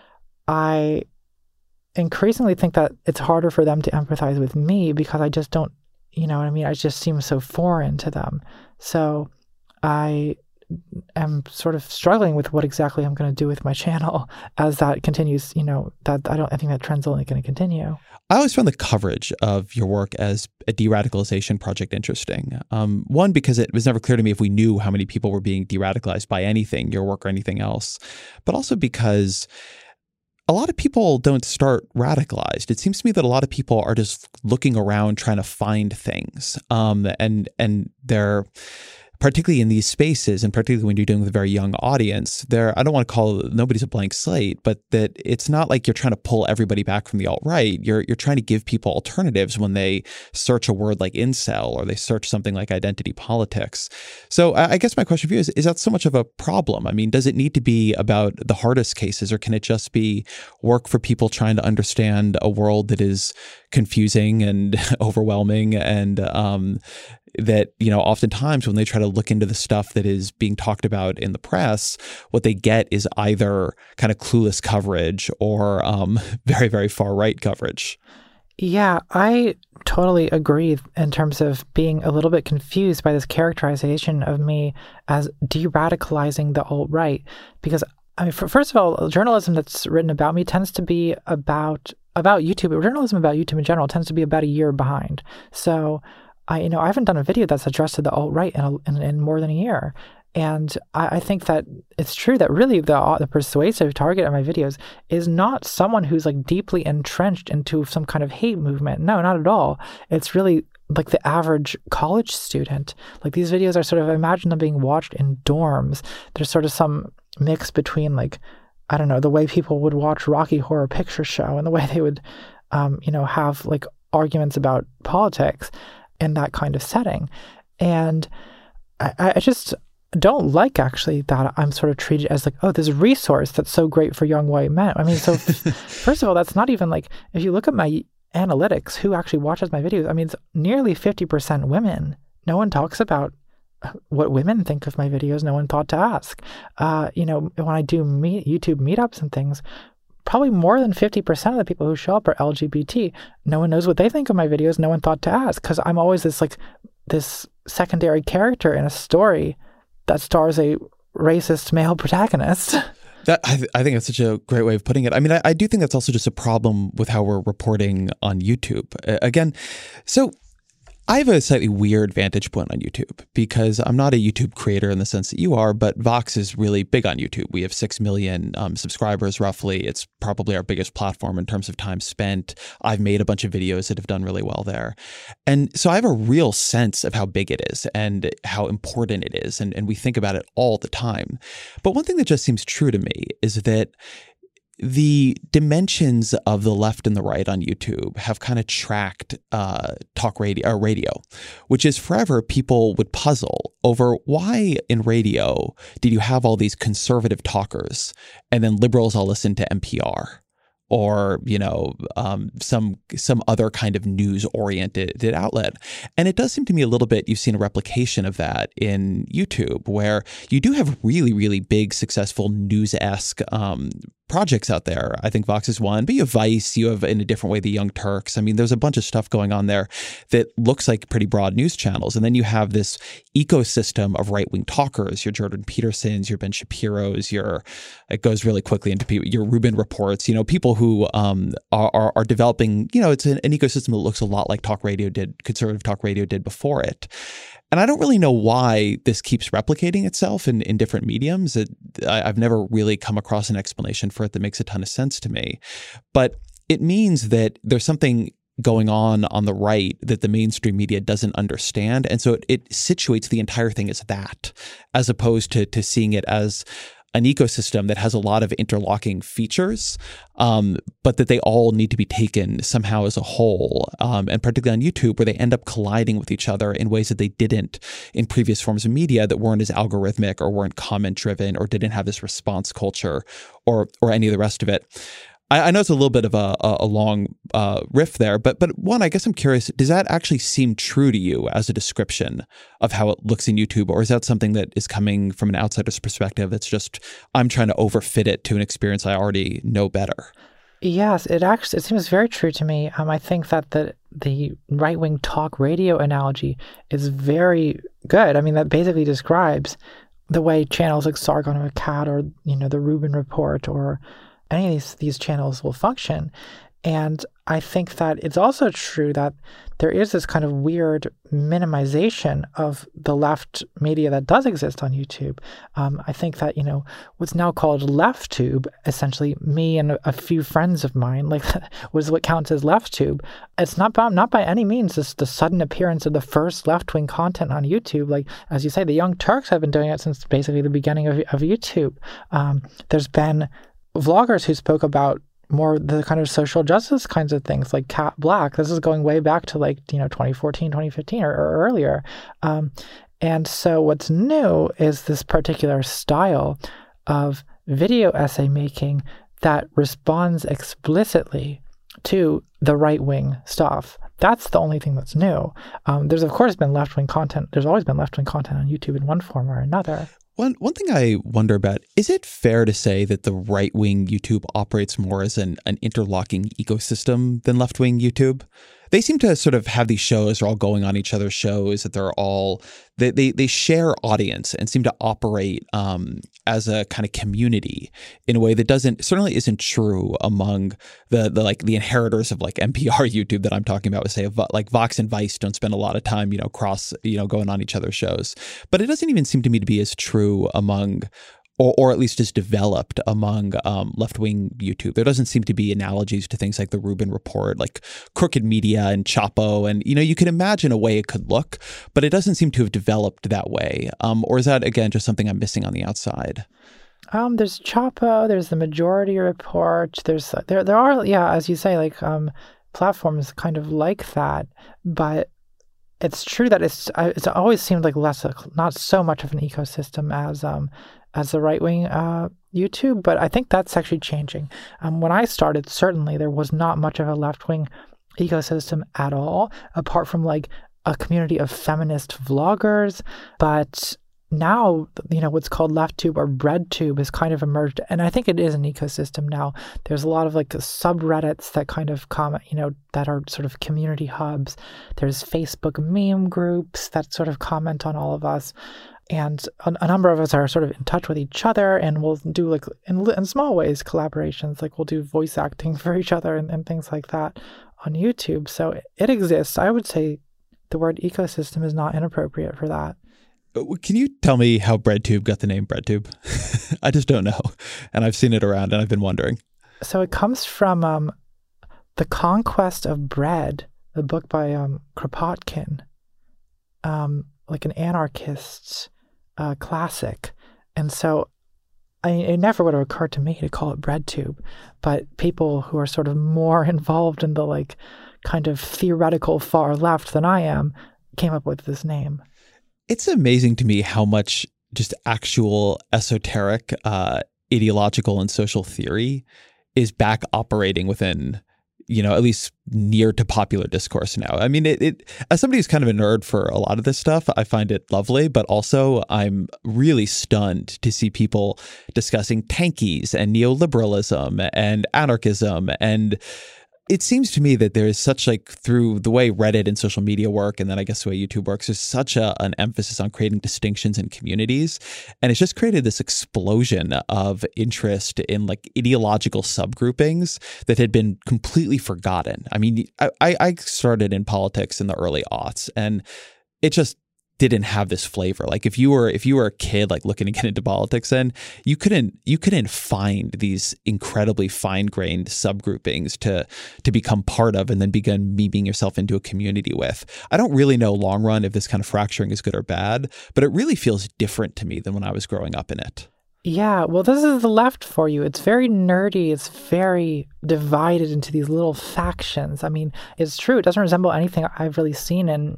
I increasingly think that it's harder for them to empathize with me because I just don't, you know what I mean? I just seem so foreign to them. So I am sort of struggling with what exactly I'm going to do with my channel as that continues, you know, that I don't, I think that trend's only going to continue. I always found the coverage of your work as a de-radicalization project interesting. Um, one, because it was never clear to me if we knew how many people were being de-radicalized by anything, your work or anything else, but also because a lot of people don't start radicalized. It seems to me that a lot of people are just looking around trying to find things, um, and and they're particularly in these spaces, and particularly when you're dealing with a very young audience, there, I don't want to call nobody's a blank slate, but that it's not like you're trying to pull everybody back from the alt-right. You're you're trying to give people alternatives when they search a word like incel or they search something like identity politics. So I guess my question for you is, is that so much of a problem? I mean, does it need to be about the hardest cases, or can it just be work for people trying to understand a world that is confusing and overwhelming, and um, that, you know, oftentimes when they try to look into the stuff that is being talked about in the press, what they get is either kind of clueless coverage or um, very, very far right coverage? Yeah, I totally agree in terms of being a little bit confused by this characterization of me as de-radicalizing the alt-right. Because, I mean, for, first of all, journalism that's written about me tends to be about, about YouTube. Journalism about YouTube in general tends to be about a year behind. So I, you know, I haven't done a video that's addressed to the alt-right in, a, in, in more than a year. And I, I think that it's true that really the the persuasive target of my videos is not someone who's like deeply entrenched into some kind of hate movement. No, not at all. It's really like the average college student. Like these videos are sort of, imagine them being watched in dorms. There's sort of some mix between like, I don't know, the way people would watch Rocky Horror Picture Show and the way they would, um, you know, have like arguments about politics in that kind of setting. And I, I just don't like actually that I'm sort of treated as like, oh, this resource that's so great for young white men. I mean, so first of all, that's not even like, if you look at my analytics, who actually watches my videos, I mean, it's nearly fifty percent women. No one talks about what women think of my videos. No one thought to ask. Uh, you know, when I do meet, YouTube meetups and things, probably more than fifty percent of the people who show up are L G B T. No one knows what they think of my videos. No one thought to ask, because I'm always this like this secondary character in a story that stars a racist male protagonist. That I, th- I think that's such a great way of putting it. I mean, I, I do think that's also just a problem with how we're reporting on YouTube. Uh, again, so I have a slightly weird vantage point on YouTube because I'm not a YouTube creator in the sense that you are, but Vox is really big on YouTube. We have six million um, subscribers roughly. It's probably our biggest platform in terms of time spent. I've made a bunch of videos that have done really well there. And so I have a real sense of how big it is and how important it is. And, and we think about it all the time. But one thing that just seems true to me is that the dimensions of the left and the right on YouTube have kind of tracked uh, talk radio or radio, which is forever people would puzzle over why in radio did you have all these conservative talkers and then liberals all listen to N P R or, you know, um, some some other kind of news-oriented outlet. And it does seem to me a little bit, you've seen a replication of that in YouTube, where you do have really, really big, successful news-esque um, projects out there. I think Vox is one, but you have Vice, you have in a different way the Young Turks. I mean, there's a bunch of stuff going on there that looks like pretty broad news channels. And then you have this ecosystem of right-wing talkers, your Jordan Petersons, your Ben Shapiro's, your, it goes really quickly into people, your Rubin Reports, you know, people who um, are, are, are developing, you know, it's an, an ecosystem that looks a lot like talk radio did, conservative talk radio did before it. And I don't really know why this keeps replicating itself in, in different mediums. It, I, I've never really come across an explanation for it that makes a ton of sense to me. But it means that there's something going on on the right that the mainstream media doesn't understand. And so it, it situates the entire thing as that, as opposed to, to seeing it as an ecosystem that has a lot of interlocking features, um, but that they all need to be taken somehow as a whole. Um, and particularly on YouTube, where they end up colliding with each other in ways that they didn't in previous forms of media that weren't as algorithmic or weren't comment driven or didn't have this response culture or or any of the rest of it. I, I know it's a little bit of a, a long uh, riff there, but but one, I guess I'm curious, does that actually seem true to you as a description of how it looks in YouTube? Or is that something that is coming from an outsider's perspective that's just, I'm trying to overfit it to an experience I already know better? Yes, it actually it seems very true to me. Um, I think that the the right-wing talk radio analogy is very good. I mean, that basically describes the way channels like Sargon of Akkad or, you know, the Rubin Report or any of these, these channels will function. And I think that it's also true that there is this kind of weird minimization of the left media that does exist on YouTube. Um, I think that, you know, what's now called LeftTube, essentially me and a few friends of mine, like was what counts as LeftTube. It's not by, not by any means this, the sudden appearance of the first left-wing content on YouTube. Like, as you say, the Young Turks have been doing it since basically the beginning of, of YouTube. Um, there's been vloggers who spoke about more the kind of social justice kinds of things, like Kat Black. This is going way back to like, you know, twenty fourteen, twenty fifteen or, or earlier. Um, and so what's new is this particular style of video essay making that responds explicitly to the right-wing stuff. That's the only thing that's new. Um, there's, of course, been left-wing content. There's always been left-wing content on YouTube in one form or another. One one thing I wonder about, is it fair to say that the right-wing YouTube operates more as an, an interlocking ecosystem than left-wing YouTube? they seem to sort of have these shows, they're all going on each other's shows, that they're all, they they, they share audience and seem to operate um, as a kind of community in a way that doesn't, certainly isn't true among the, the like the inheritors of like N P R YouTube that I'm talking about, with say like Vox and Vice don't spend a lot of time, you know, cross, you know, going on each other's shows. But it doesn't even seem to me to be as true among, Or, or at least is developed among um, left-wing YouTube. There doesn't seem to be analogies to things like the Rubin Report, like Crooked Media and Chapo. And, you know, you can imagine a way it could look, but it doesn't seem to have developed that way. Um, or is that, again, just something I'm missing on the outside? Um, there's Chapo, there's the Majority Report. There's there there are, yeah, as you say, like um, platforms kind of like that. But it's true that it's it's always seemed like less, not so much of an ecosystem as um. as the right-wing uh, YouTube, but I think that's actually changing. Um, when I started, certainly there was not much of a left-wing ecosystem at all, apart from like a community of feminist vloggers. But now, you know, what's called LeftTube or BreadTube has kind of emerged, and I think it is an ecosystem now. There's a lot of like subreddits that kind of comment, you know, that are sort of community hubs. There's Facebook meme groups that sort of comment on all of us. And a, a number of us are sort of in touch with each other, and we'll do like in, in small ways collaborations, like we'll do voice acting for each other and, and things like that on YouTube. So it exists. I would say the word ecosystem is not inappropriate for that. Can you tell me how BreadTube got the name BreadTube? I just don't know. And I've seen it around and I've been wondering. So it comes from um, The Conquest of Bread, a book by um, Kropotkin, um, like an anarchist uh, classic. And so I, it never would have occurred to me to call it BreadTube, but people who are sort of more involved in the like kind of theoretical far left than I am came up with this name. It's amazing to me how much just actual esoteric, uh, ideological and social theory is back operating within, you know, at least near to popular discourse now. I mean, it, it as somebody who's kind of a nerd for a lot of this stuff, I find it lovely, but also I'm really stunned to see people discussing tankies and neoliberalism and anarchism. And it seems to me that there is such like through the way Reddit and social media work, and then I guess the way YouTube works, there's such a, an emphasis on creating distinctions in communities. And it's just created this explosion of interest in like ideological subgroupings that had been completely forgotten. I mean, I, I started in politics in the early aughts, and it just didn't have this flavor. Like if you were if you were a kid like looking to get into politics, then you couldn't you couldn't find these incredibly fine-grained subgroupings to to become part of and then begin memeing yourself into a community with. I don't really know long run if this kind of fracturing is good or bad, but it really feels different to me than when I was growing up in it. Yeah, well, this is the left for you. It's very nerdy. It's very divided into these little factions. I mean, it's true. It doesn't resemble anything I've really seen in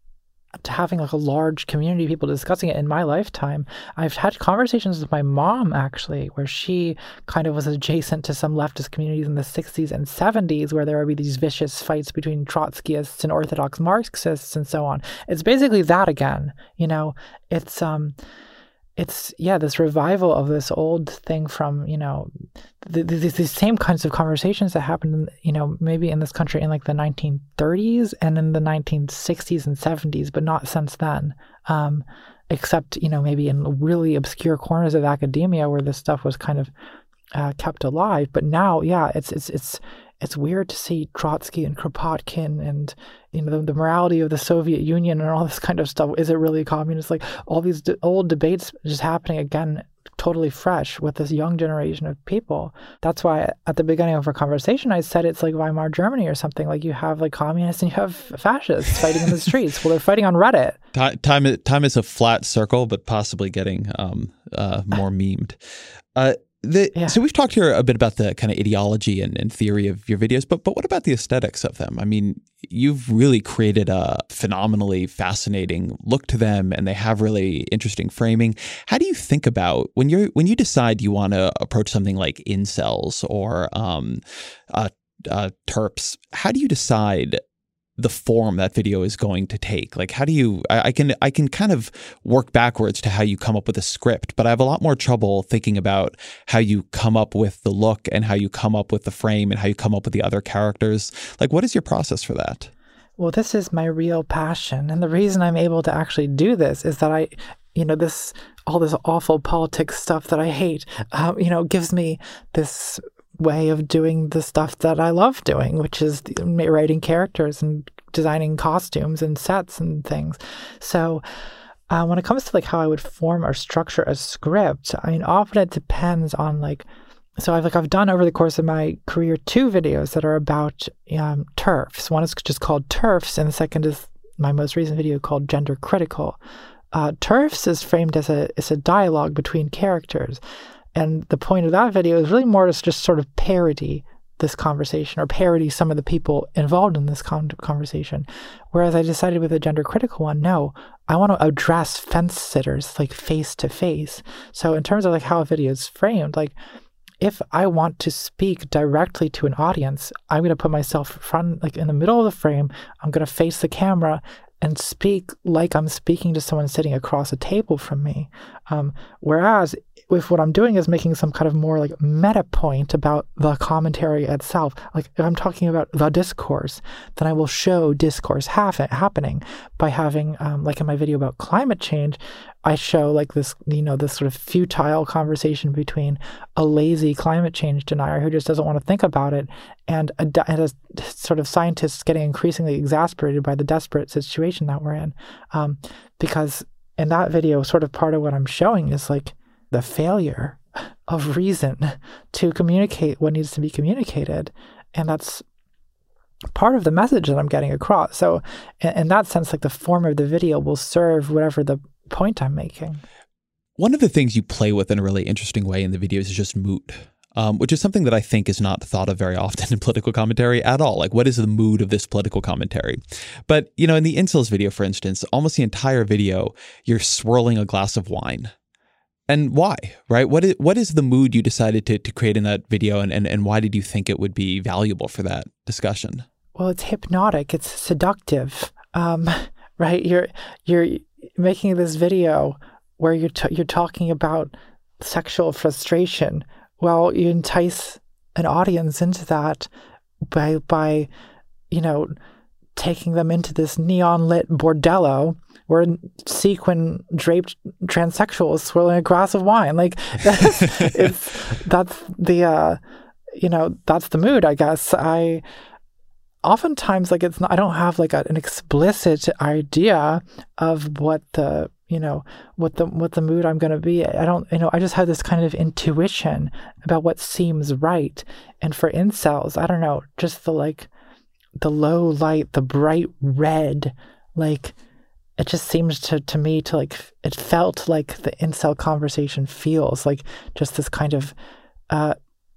to having like a large community of people discussing it in my lifetime. I've had conversations with my mom actually, where she kind of was adjacent to some leftist communities in the sixties and seventies, where there would be these vicious fights between Trotskyists and Orthodox Marxists and so on. It's basically that again, you know, it's, um, it's, yeah, this revival of this old thing from, you know, the, the, the same kinds of conversations that happened, you know, maybe in this country in like the nineteen thirties and in the nineteen sixties and seventies, but not since then, um, except, you know, maybe in really obscure corners of academia where this stuff was kind of uh, kept alive. But now, yeah, it's it's it's it's weird to see Trotsky and Kropotkin and, you know, the, the morality of the Soviet Union and all this kind of stuff. Is it really communist? Like all these de- old debates just happening again, totally fresh with this young generation of people. That's why at the beginning of our conversation, I said it's like Weimar Germany or something. Like you have like communists and you have fascists fighting in the streets. Well, they're fighting on Reddit. Time, time is a flat circle, but possibly getting um, uh, more memed. Uh, The, yeah. So we've talked here a bit about the kind of ideology and, and theory of your videos, but but what about the aesthetics of them? I mean, you've really created a phenomenally fascinating look to them, and they have really interesting framing. How do you think about when you're when you decide you want to approach something like incels or um, uh, uh, terps? How do you decide the form that video is going to take? Like, how do you, I, I can, I can kind of work backwards to how you come up with a script, but I have a lot more trouble thinking about how you come up with the look and how you come up with the frame and how you come up with the other characters. Like, what is your process for that? well, this is my real passion. And the reason I'm able to actually do this is that I, you know, this, all this awful politics stuff that I hate, uh, you know, gives me this way of doing the stuff that I love doing, which is writing characters and designing costumes and sets and things. So uh, when it comes to like how I would form or structure a script, I mean, often it depends on like, so I've like I've done over the course of my career two videos that are about um, TERFs. One is just called TERFs, and the second is my most recent video called Gender Critical. Uh, TERFs is framed as a as a dialogue between characters, and the point of that video is really more to just sort of parody this conversation or parody some of the people involved in this con- conversation. Whereas I decided with the Gender Critical one, no, I want to address fence sitters like face to face. So in terms of like how a video is framed, like, if I want to speak directly to an audience, I'm going to put myself front, like in the middle of the frame. I'm going to face the camera and speak like I'm speaking to someone sitting across a table from me. Um, whereas if what I'm doing is making some kind of more like meta point about the commentary itself, like if I'm talking about the discourse, then I will show discourse half happening by having, um, like in my video about climate change, I show like this, you know, this sort of futile conversation between a lazy climate change denier who just doesn't want to think about it and a, and a sort of scientists getting increasingly exasperated by the desperate situation that we're in. Um, because in that video, sort of part of what I'm showing is like the failure of reason to communicate what needs to be communicated. And that's part of the message that I'm getting across. So in, in that sense, like the form of the video will serve whatever the point I'm making. One of the things you play with in a really interesting way in the videos is just mood, um, which is something that I think is not thought of very often in political commentary at all. Like, what is the mood of this political commentary? But, you know, in the incels video, for instance, almost the entire video, you're swirling a glass of wine. And why, right? What is, what is the mood you decided to, to create in that video, and, and, and why did you think it would be valuable for that discussion? Well, it's hypnotic. It's seductive, um, right? You're you're making this video where you're t- you're talking about sexual frustration. Well, you entice an audience into that by by you know taking them into this neon lit bordello where sequin draped transsexuals swirling a glass of wine. Like that's, it's that's the uh, you know that's the mood, I guess. I. Oftentimes, like it's not, I don't have like a, an explicit idea of what the, you know, what the, what the mood I'm going to be. I don't, you know, I just have this kind of intuition about what seems right. And for incels, I don't know, just the like, the low light, the bright red, like it just seems to, to me to like, it felt like the incel conversation feels like just this kind of, uh,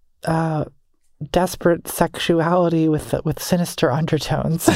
uh, desperate sexuality with with sinister undertones.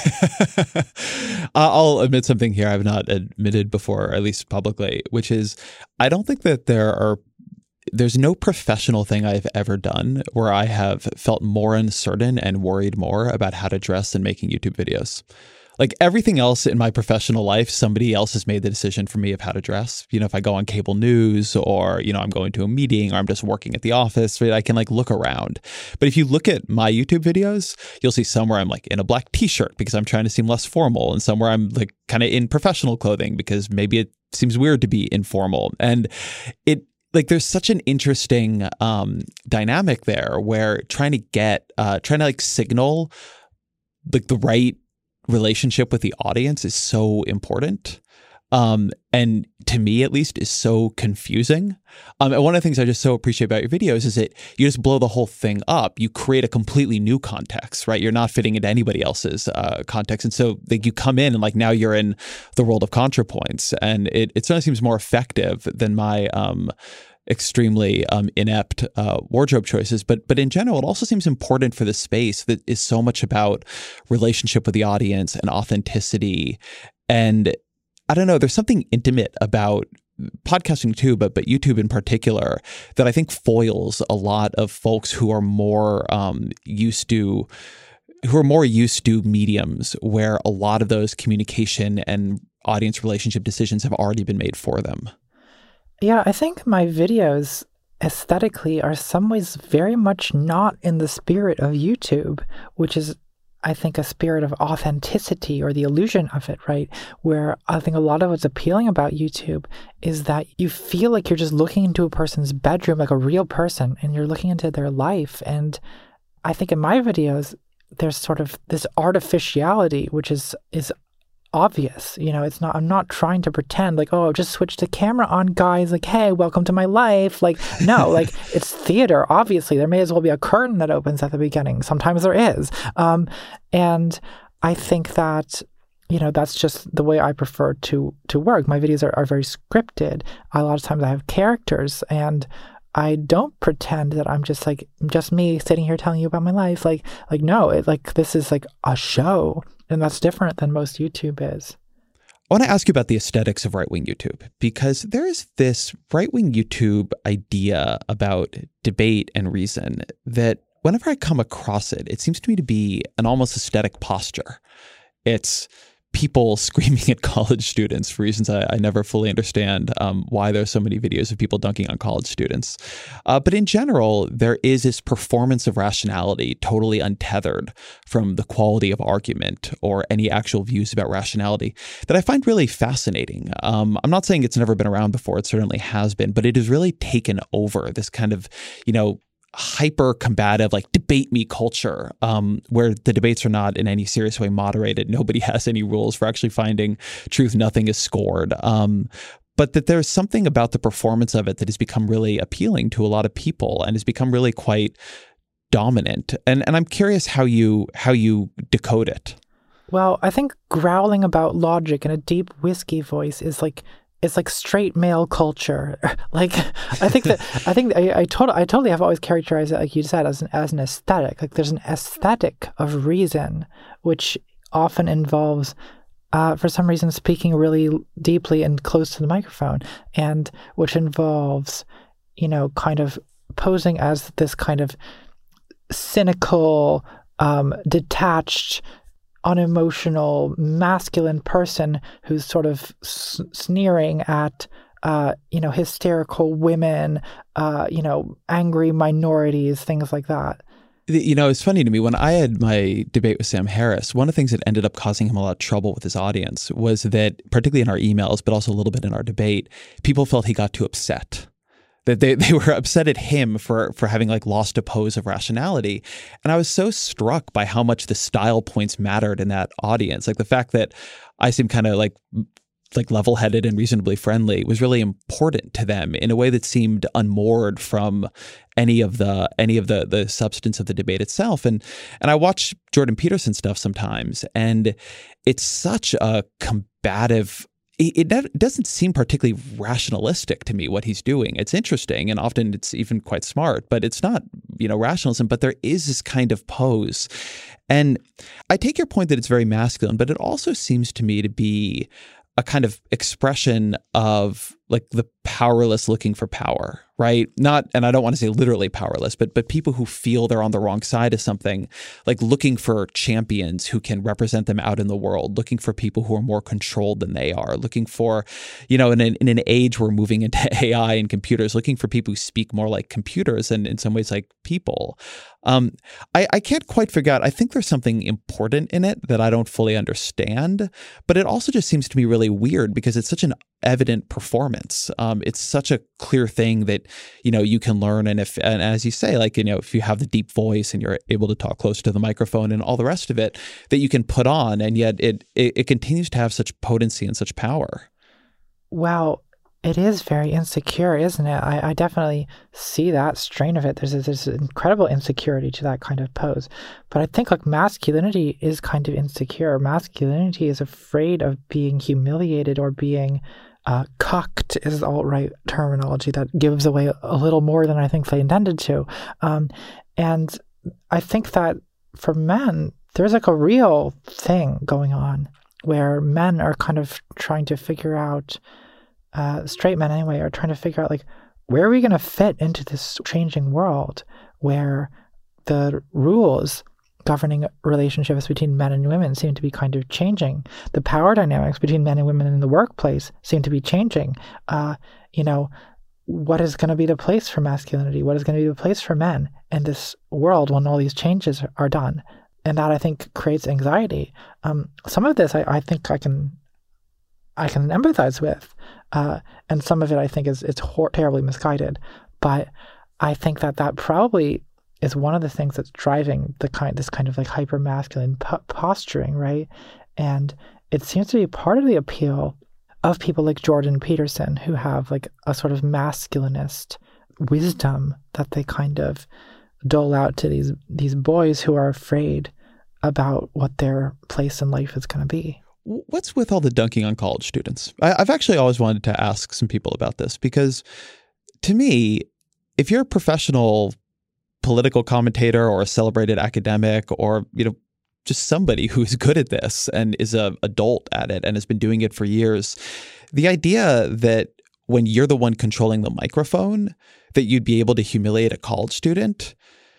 I'll admit something here I've not admitted before, at least publicly, which is I don't think that there are there's no professional thing I've ever done where I have felt more uncertain and worried more about how to dress than making YouTube videos. Like everything else in my professional life, somebody else has made the decision for me of how to dress. You know, if I go on cable news or, you know, I'm going to a meeting or I'm just working at the office, right, I can like look around. But if you look at my YouTube videos, you'll see somewhere I'm like in a black t-shirt because I'm trying to seem less formal, and somewhere I'm like kind of in professional clothing because maybe it seems weird to be informal. And it, like there's such an interesting um, dynamic there where trying to get, uh, trying to like signal like the right relationship with the audience is so important. Um, and to me, at least, is so confusing. Um, and one of the things I just so appreciate about your videos is that you just blow the whole thing up. You create a completely new context, right? You're not fitting into anybody else's uh, context. And so like you come in and like now you're in the world of ContraPoints, and it, it certainly seems more effective than my um, extremely um, inept uh, wardrobe choices. But but in general, it also seems important for the space that is so much about relationship with the audience and authenticity. And I don't know, there's something intimate about podcasting too, but but YouTube in particular, that I think foils a lot of folks who are more um, used to who are more used to mediums where a lot of those communication and audience relationship decisions have already been made for them. Yeah, I think my videos aesthetically are some ways very much not in the spirit of YouTube, which is I think, a spirit of authenticity or the illusion of it, right? Where I think a lot of what's appealing about YouTube is that you feel like you're just looking into a person's bedroom like a real person, and you're looking into their life. And I think in my videos, there's sort of this artificiality, which is is obvious. You know, it's not, I'm not trying to pretend like, oh, just switch the camera on, guys. Like, hey, welcome to my life. Like, no, like it's theater. Obviously, there may as well be a curtain that opens at the beginning. Sometimes there is. Um, and I think that, you know, that's just the way I prefer to to work. My videos are, are very scripted. A lot of times I have characters, and I don't pretend that I'm just like, just me sitting here telling you about my life. Like, like no, it, like this is like a show. And that's different than most YouTube is. I want to ask you about the aesthetics of right-wing YouTube, because there is this right-wing YouTube idea about debate and reason that whenever I come across it, it seems to me to be an almost aesthetic posture. It's people screaming at college students for reasons I, I never fully understand um, why there's so many videos of people dunking on college students. Uh, but in general, there is this performance of rationality totally untethered from the quality of argument or any actual views about rationality that I find really fascinating. Um, I'm not saying it's never been around before. It certainly has been, but it has really taken over this kind of, you know, hyper combative, like debate me culture, um, where the debates are not in any serious way moderated. Nobody has any rules for actually finding truth. Nothing is scored. Um, but that there's something about the performance of it that has become really appealing to a lot of people and has become really quite dominant. And and I'm curious how you how you decode it. Well, I think growling about logic in a deep whiskey voice is like It's like straight male culture. Like, I think that, I think I, I, tot- I totally have always characterized it, like you said, as an, as an aesthetic. Like, there's an aesthetic of reason, which often involves, uh, for some reason, speaking really deeply and close to the microphone, and which involves, you know, kind of posing as this kind of cynical, um, detached, unemotional, masculine person who's sort of s- sneering at, uh, you know, hysterical women, uh, you know, angry minorities, things like that. You know, it's funny to me, when I had my debate with Sam Harris, one of the things that ended up causing him a lot of trouble with his audience was that, particularly in our emails, but also a little bit in our debate, people felt he got too upset. That they, they were upset at him for for having like lost a pose of rationality. And I was so struck by how much the style points mattered in that audience. Like the fact that I seemed kind of like like level-headed and reasonably friendly was really important to them in a way that seemed unmoored from any of the any of the the substance of the debate itself. And and I watch Jordan Peterson stuff sometimes, and it's such a combative. It doesn't seem particularly rationalistic to me, what he's doing. It's interesting, and often it's even quite smart, but it's not, you know, rationalism. But there is this kind of pose. And I take your point that it's very masculine, but it also seems to me to be a kind of expression of like the powerless looking for power, right? Not, and I don't want to say literally powerless, but but people who feel they're on the wrong side of something, like looking for champions who can represent them out in the world, looking for people who are more controlled than they are, looking for, you know, in an, in an age we're moving into A I and computers, looking for people who speak more like computers and in some ways like people. Um, I, I can't quite figure out, I think there's something important in it that I don't fully understand, but it also just seems to me really weird because it's such an evident performance. Um, it's such a clear thing that, you know, you can learn. And if, and as you say, like, you know, if you have the deep voice and you're able to talk close to the microphone and all the rest of it, that you can put on, and yet it, it, it continues to have such potency and such power. Well, it is very insecure, isn't it? I, I definitely see that strain of it. There's a, there's an incredible insecurity to that kind of pose. But I think like masculinity is kind of insecure. Masculinity is afraid of being humiliated or being uh, cucked, is alt-right terminology that gives away a little more than I think they intended to. Um, and I think that for men, there's like a real thing going on where men are kind of trying to figure out Uh, straight men anyway, are trying to figure out, like, where are we going to fit into this changing world where the rules governing relationships between men and women seem to be kind of changing. The power dynamics between men and women in the workplace seem to be changing. Uh, you know, what is going to be the place for masculinity? What is going to be the place for men in this world when all these changes are done? and that I think creates anxiety. Um, some of this I, I think I can I can empathize with, uh, and some of it I think is it's hor- terribly misguided. But I think that that probably is one of the things that's driving the kind this kind of like hyper masculine po- posturing, right? And it seems to be part of the appeal of people like Jordan Peterson, who have like a sort of masculinist wisdom that they kind of dole out to these these boys who are afraid about what their place in life is going to be. What's with all the dunking on college students? I, I've actually always wanted to ask some people about this, because to me, if you're a professional political commentator or a celebrated academic, or, you know, just somebody who's good at this and is a adult at it and has been doing it for years, the idea that when you're the one controlling the microphone, that you'd be able to humiliate a college student,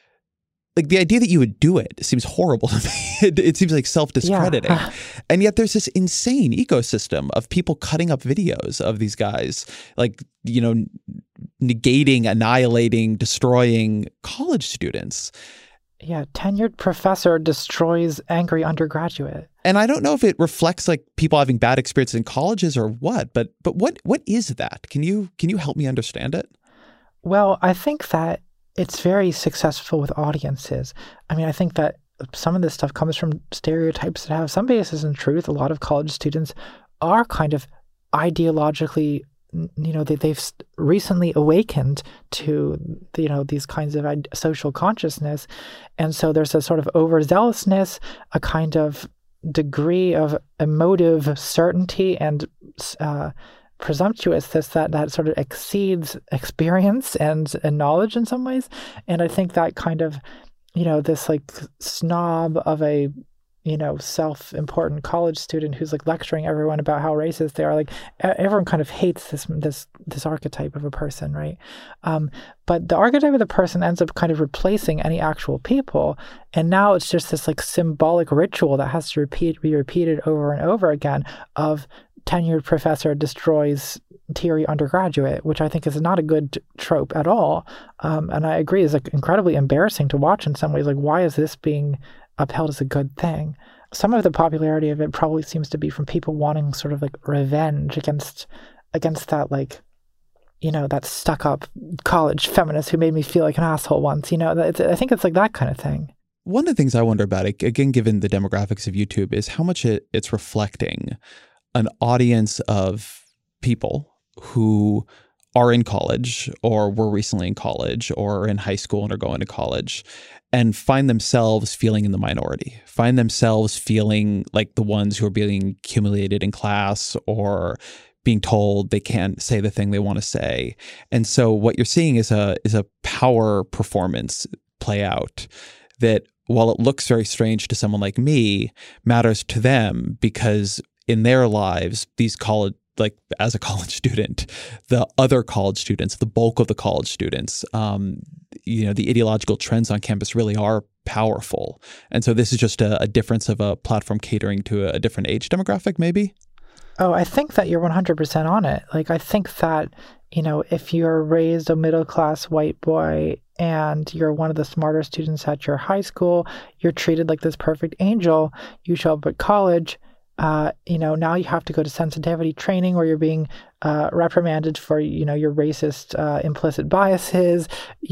like the idea that you would do it seems horrible to me. It, it seems like self-discrediting. Yeah. And yet there's this insane ecosystem of people cutting up videos of these guys, like, you know, negating, annihilating, destroying college students. Yeah, tenured professor destroys angry undergraduate. And I don't know if it reflects like people having bad experiences in colleges or what, but but what what is that? Can you can you help me understand it? Well, I think that it's very successful with audiences. I mean, I think that some of this stuff comes from stereotypes that have some basis in truth. A lot of college students are kind of ideologically, you know, they, they've recently awakened to, you know, these kinds of social consciousness. And so there's a sort of overzealousness, a kind of degree of emotive certainty and uh, presumptuousness that, that sort of exceeds experience and, and knowledge in some ways. And I think that kind of, you know, this like snob of a, you know, self-important college student who's like lecturing everyone about how racist they are. Like everyone kind of hates this this this archetype of a person, right? Um, but the archetype of the person ends up kind of replacing any actual people, and now it's just this like symbolic ritual that has to repeat be repeated over and over again of tenured professor destroys teary undergraduate, which I think is not a good trope at all. Um, and I agree, is like incredibly embarrassing to watch in some ways. Like, why is this being upheld as a good thing? Some of the popularity of it probably seems to be from people wanting sort of like revenge against against that, like, you know, that stuck-up college feminist who made me feel like an asshole once. You know, it's, I think it's like that kind of thing. One of the things I wonder about, again, given the demographics of YouTube, is how much it, it's reflecting an audience of people who are in college or were recently in college or in high school and are going to college, and find themselves feeling in the minority, find themselves feeling like the ones who are being humiliated in class or being told they can't say the thing they want to say. And so what you're seeing is a is a power performance play out that, while it looks very strange to someone like me, matters to them, because in their lives, these college, like as a college student, the other college students, the bulk of the college students, um, you know, the ideological trends on campus really are powerful. And so this is just a, a difference of a platform catering to a, a different age demographic, maybe? Oh, I think that you're one hundred percent on it. Like, I think that, you know, if you're raised a middle-class white boy and you're one of the smarter students at your high school, you're treated like this perfect angel. You show up at college, Uh, you know, now you have to go to sensitivity training, or you're being uh, reprimanded for, you know, your racist uh, implicit biases.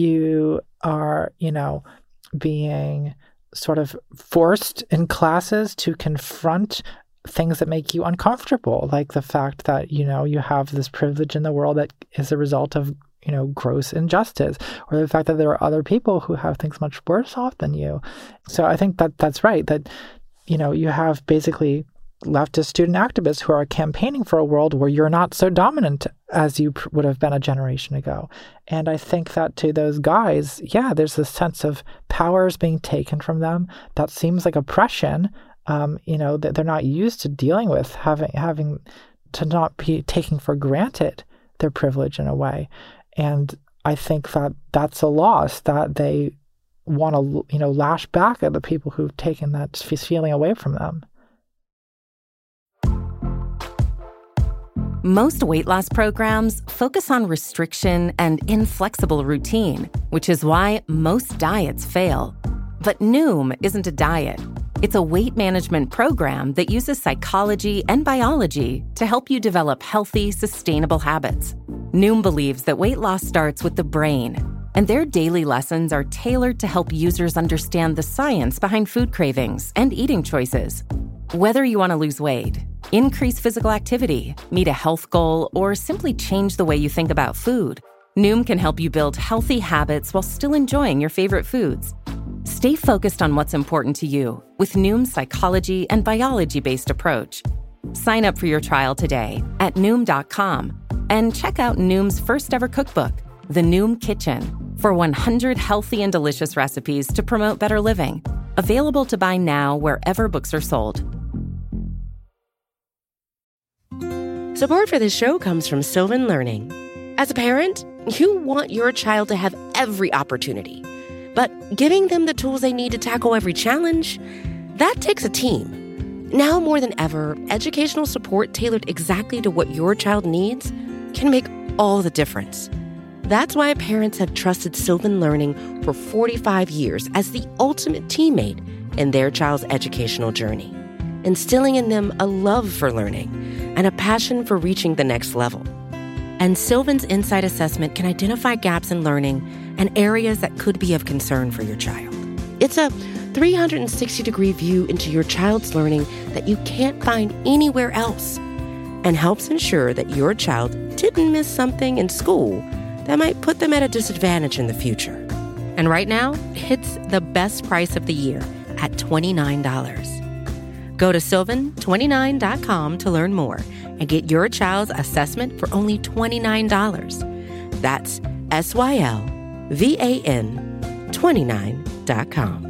You are, you know, being sort of forced in classes to confront things that make you uncomfortable, like the fact that, you know, you have this privilege in the world that is a result of, you know, gross injustice, or the fact that there are other people who have things much worse off than you. So I think that that's right, that, you know, you have basically leftist student activists who are campaigning for a world where you're not so dominant as you pr- would have been a generation ago. And I think that to those guys, yeah, there's this sense of power is being taken from them. That seems like oppression, um, you know, that they're not used to dealing with, having having to not be taking for granted their privilege in a way. And I think that that's a loss that they want to, you know, lash back at the people who've taken that feeling away from them. Most weight loss programs focus on restriction and inflexible routine, which is why most diets fail. But Noom isn't a diet. It's a weight management program that uses psychology and biology to help you develop healthy, sustainable habits. Noom believes that weight loss starts with the brain, and their daily lessons are tailored to help users understand the science behind food cravings and eating choices. Whether you want to lose weight, increase physical activity, meet a health goal, or simply change the way you think about food, Noom can help you build healthy habits while still enjoying your favorite foods. Stay focused on what's important to you with Noom's psychology and biology-based approach. Sign up for your trial today at Noom dot com and check out Noom's first ever cookbook, The Noom Kitchen, for one hundred healthy and delicious recipes to promote better living. Available to buy now wherever books are sold. Support for this show comes from Sylvan Learning. As a parent, you want your child to have every opportunity. But giving them the tools they need to tackle every challenge, that takes a team. Now more than ever, educational support tailored exactly to what your child needs can make all the difference. That's why parents have trusted Sylvan Learning for forty-five years as the ultimate teammate in their child's educational journey, instilling in them a love for learning and a passion for reaching the next level. And Sylvan's Insight Assessment can identify gaps in learning and areas that could be of concern for your child. It's a three hundred sixty degree view into your child's learning that you can't find anywhere else, and helps ensure that your child didn't miss something in school that might put them at a disadvantage in the future. And right now, it's the best price of the year at twenty-nine dollars. Go to sylvan twenty-nine dot com to learn more and get your child's assessment for only twenty-nine dollars. That's S Y L V A N twenty-nine dot com.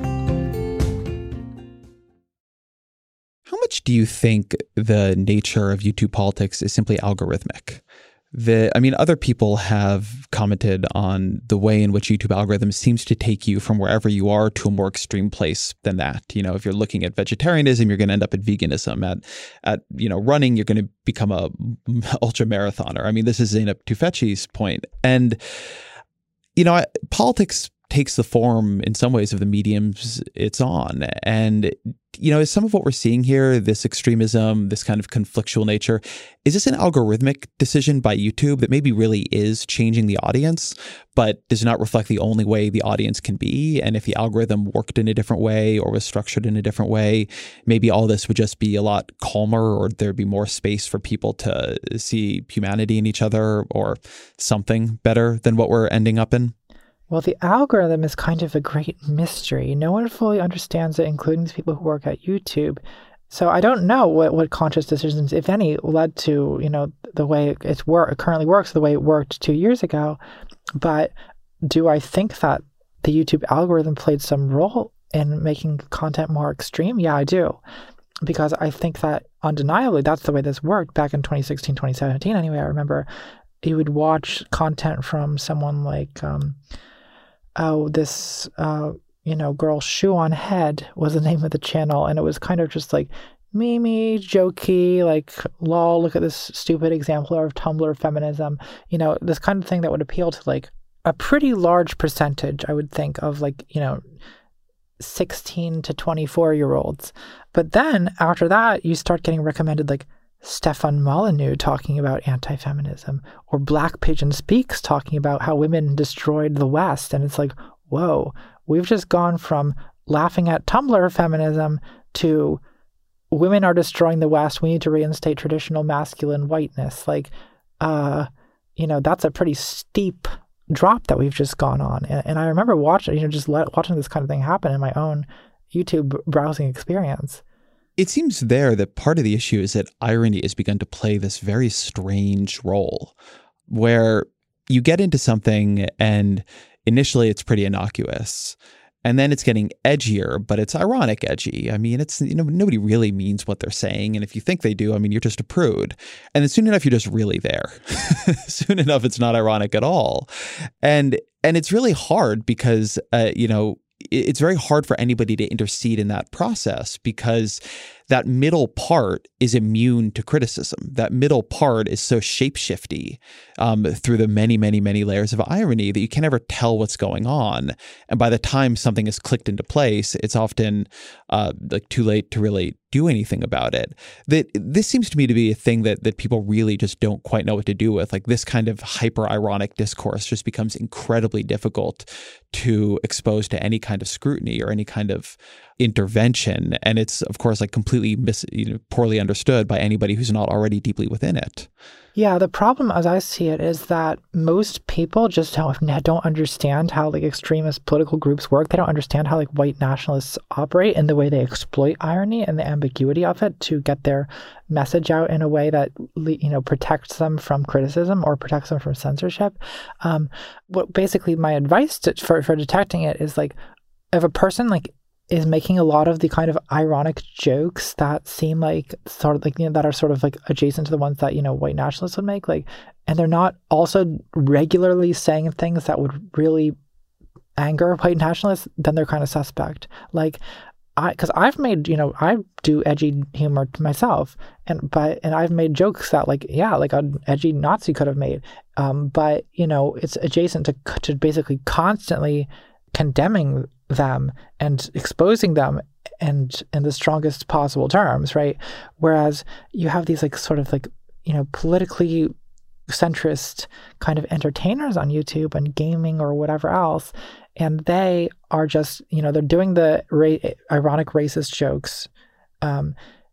How much do you think the nature of YouTube politics is simply algorithmic? The, I mean, other people have commented on the way in which YouTube algorithm seems to take you from wherever you are to a more extreme place than that. You know, if you're looking at vegetarianism, you're going to end up at veganism. At, at you know, running, you're going to become a ultra marathoner. I mean, this is Zeynep Tufekci's point. And, you know, politics takes the form in some ways of the mediums it's on. And, you know, is some of what we're seeing here, this extremism, this kind of conflictual nature, is this an algorithmic decision by YouTube that maybe really is changing the audience, but does not reflect the only way the audience can be? And if the algorithm worked in a different way or was structured in a different way, maybe all this would just be a lot calmer, or there'd be more space for people to see humanity in each other or something better than what we're ending up in? Well, the algorithm is kind of a great mystery. No one fully understands it, including the people who work at YouTube. So I don't know what, what conscious decisions, if any, led to, you know, the way it's work, it currently works, the way it worked two years ago. But do I think that the YouTube algorithm played some role in making content more extreme? Yeah, I do. Because I think that undeniably that's the way this worked back in twenty sixteen, twenty seventeen. Anyway, I remember you would watch content from someone like... Um, Oh, this, uh, you know, girl, Shoe on Head was the name of the channel. And it was kind of just like meme, jokey, like, lol, look at this stupid example of Tumblr feminism. You know, this kind of thing that would appeal to like a pretty large percentage, I would think, of like, you know, sixteen to twenty-four year olds. But then after that, you start getting recommended like Stefan Molyneux talking about anti-feminism, or Black Pigeon Speaks talking about how women destroyed the West. And it's like, whoa, we've just gone from laughing at Tumblr feminism to women are destroying the West. We need to reinstate traditional masculine whiteness. Like, uh, you know, that's a pretty steep drop that we've just gone on. And, and I remember watching, you know, just let, watching this kind of thing happen in my own YouTube browsing experience. It seems there that part of the issue is that irony has begun to play this very strange role where you get into something and initially it's pretty innocuous, and then it's getting edgier, but it's ironic edgy. I mean, it's, you know, nobody really means what they're saying. And if you think they do, I mean, you're just a prude. And then soon enough, you're just really there. Soon enough, it's not ironic at all. And, and it's really hard because, uh, you know, it's very hard for anybody to intercede in that process, because that middle part is immune to criticism. That middle part is so shapeshifty um, through the many, many, many layers of irony that you can never tell what's going on. And by the time something is clicked into place, it's often uh, like too late to really do anything about it. That this seems to me to be a thing that that people really just don't quite know what to do with. Like this kind of hyper ironic discourse just becomes incredibly difficult to expose to any kind of scrutiny or any kind of intervention. And it's, of course, like completely mis, you know, poorly understood by anybody who's not already deeply within it. Yeah, the problem as I see it is that most people just don't, don't understand how like extremist political groups work. They don't understand how like white nationalists operate and the way they exploit irony and the ambiguity of it to get their message out in a way that, you know, protects them from criticism or protects them from censorship. Um, what basically my advice to, for, for detecting it is like, if a person like is making a lot of the kind of ironic jokes that seem like sort of like, you know, that are sort of like adjacent to the ones that, you know, white nationalists would make, like, and they're not also regularly saying things that would really anger white nationalists, then they're kind of suspect. Like, I, because I've made, you know, I do edgy humor myself, and but and I've made jokes that like, yeah, like an edgy Nazi could have made, um, but you know, it's adjacent to to basically constantly condemning them and exposing them and in the strongest possible terms, right? Whereas you have these like sort of like, you know, politically centrist kind of entertainers on YouTube and gaming or whatever else, and they are just, you know, they're doing the ra- ironic racist jokes, um,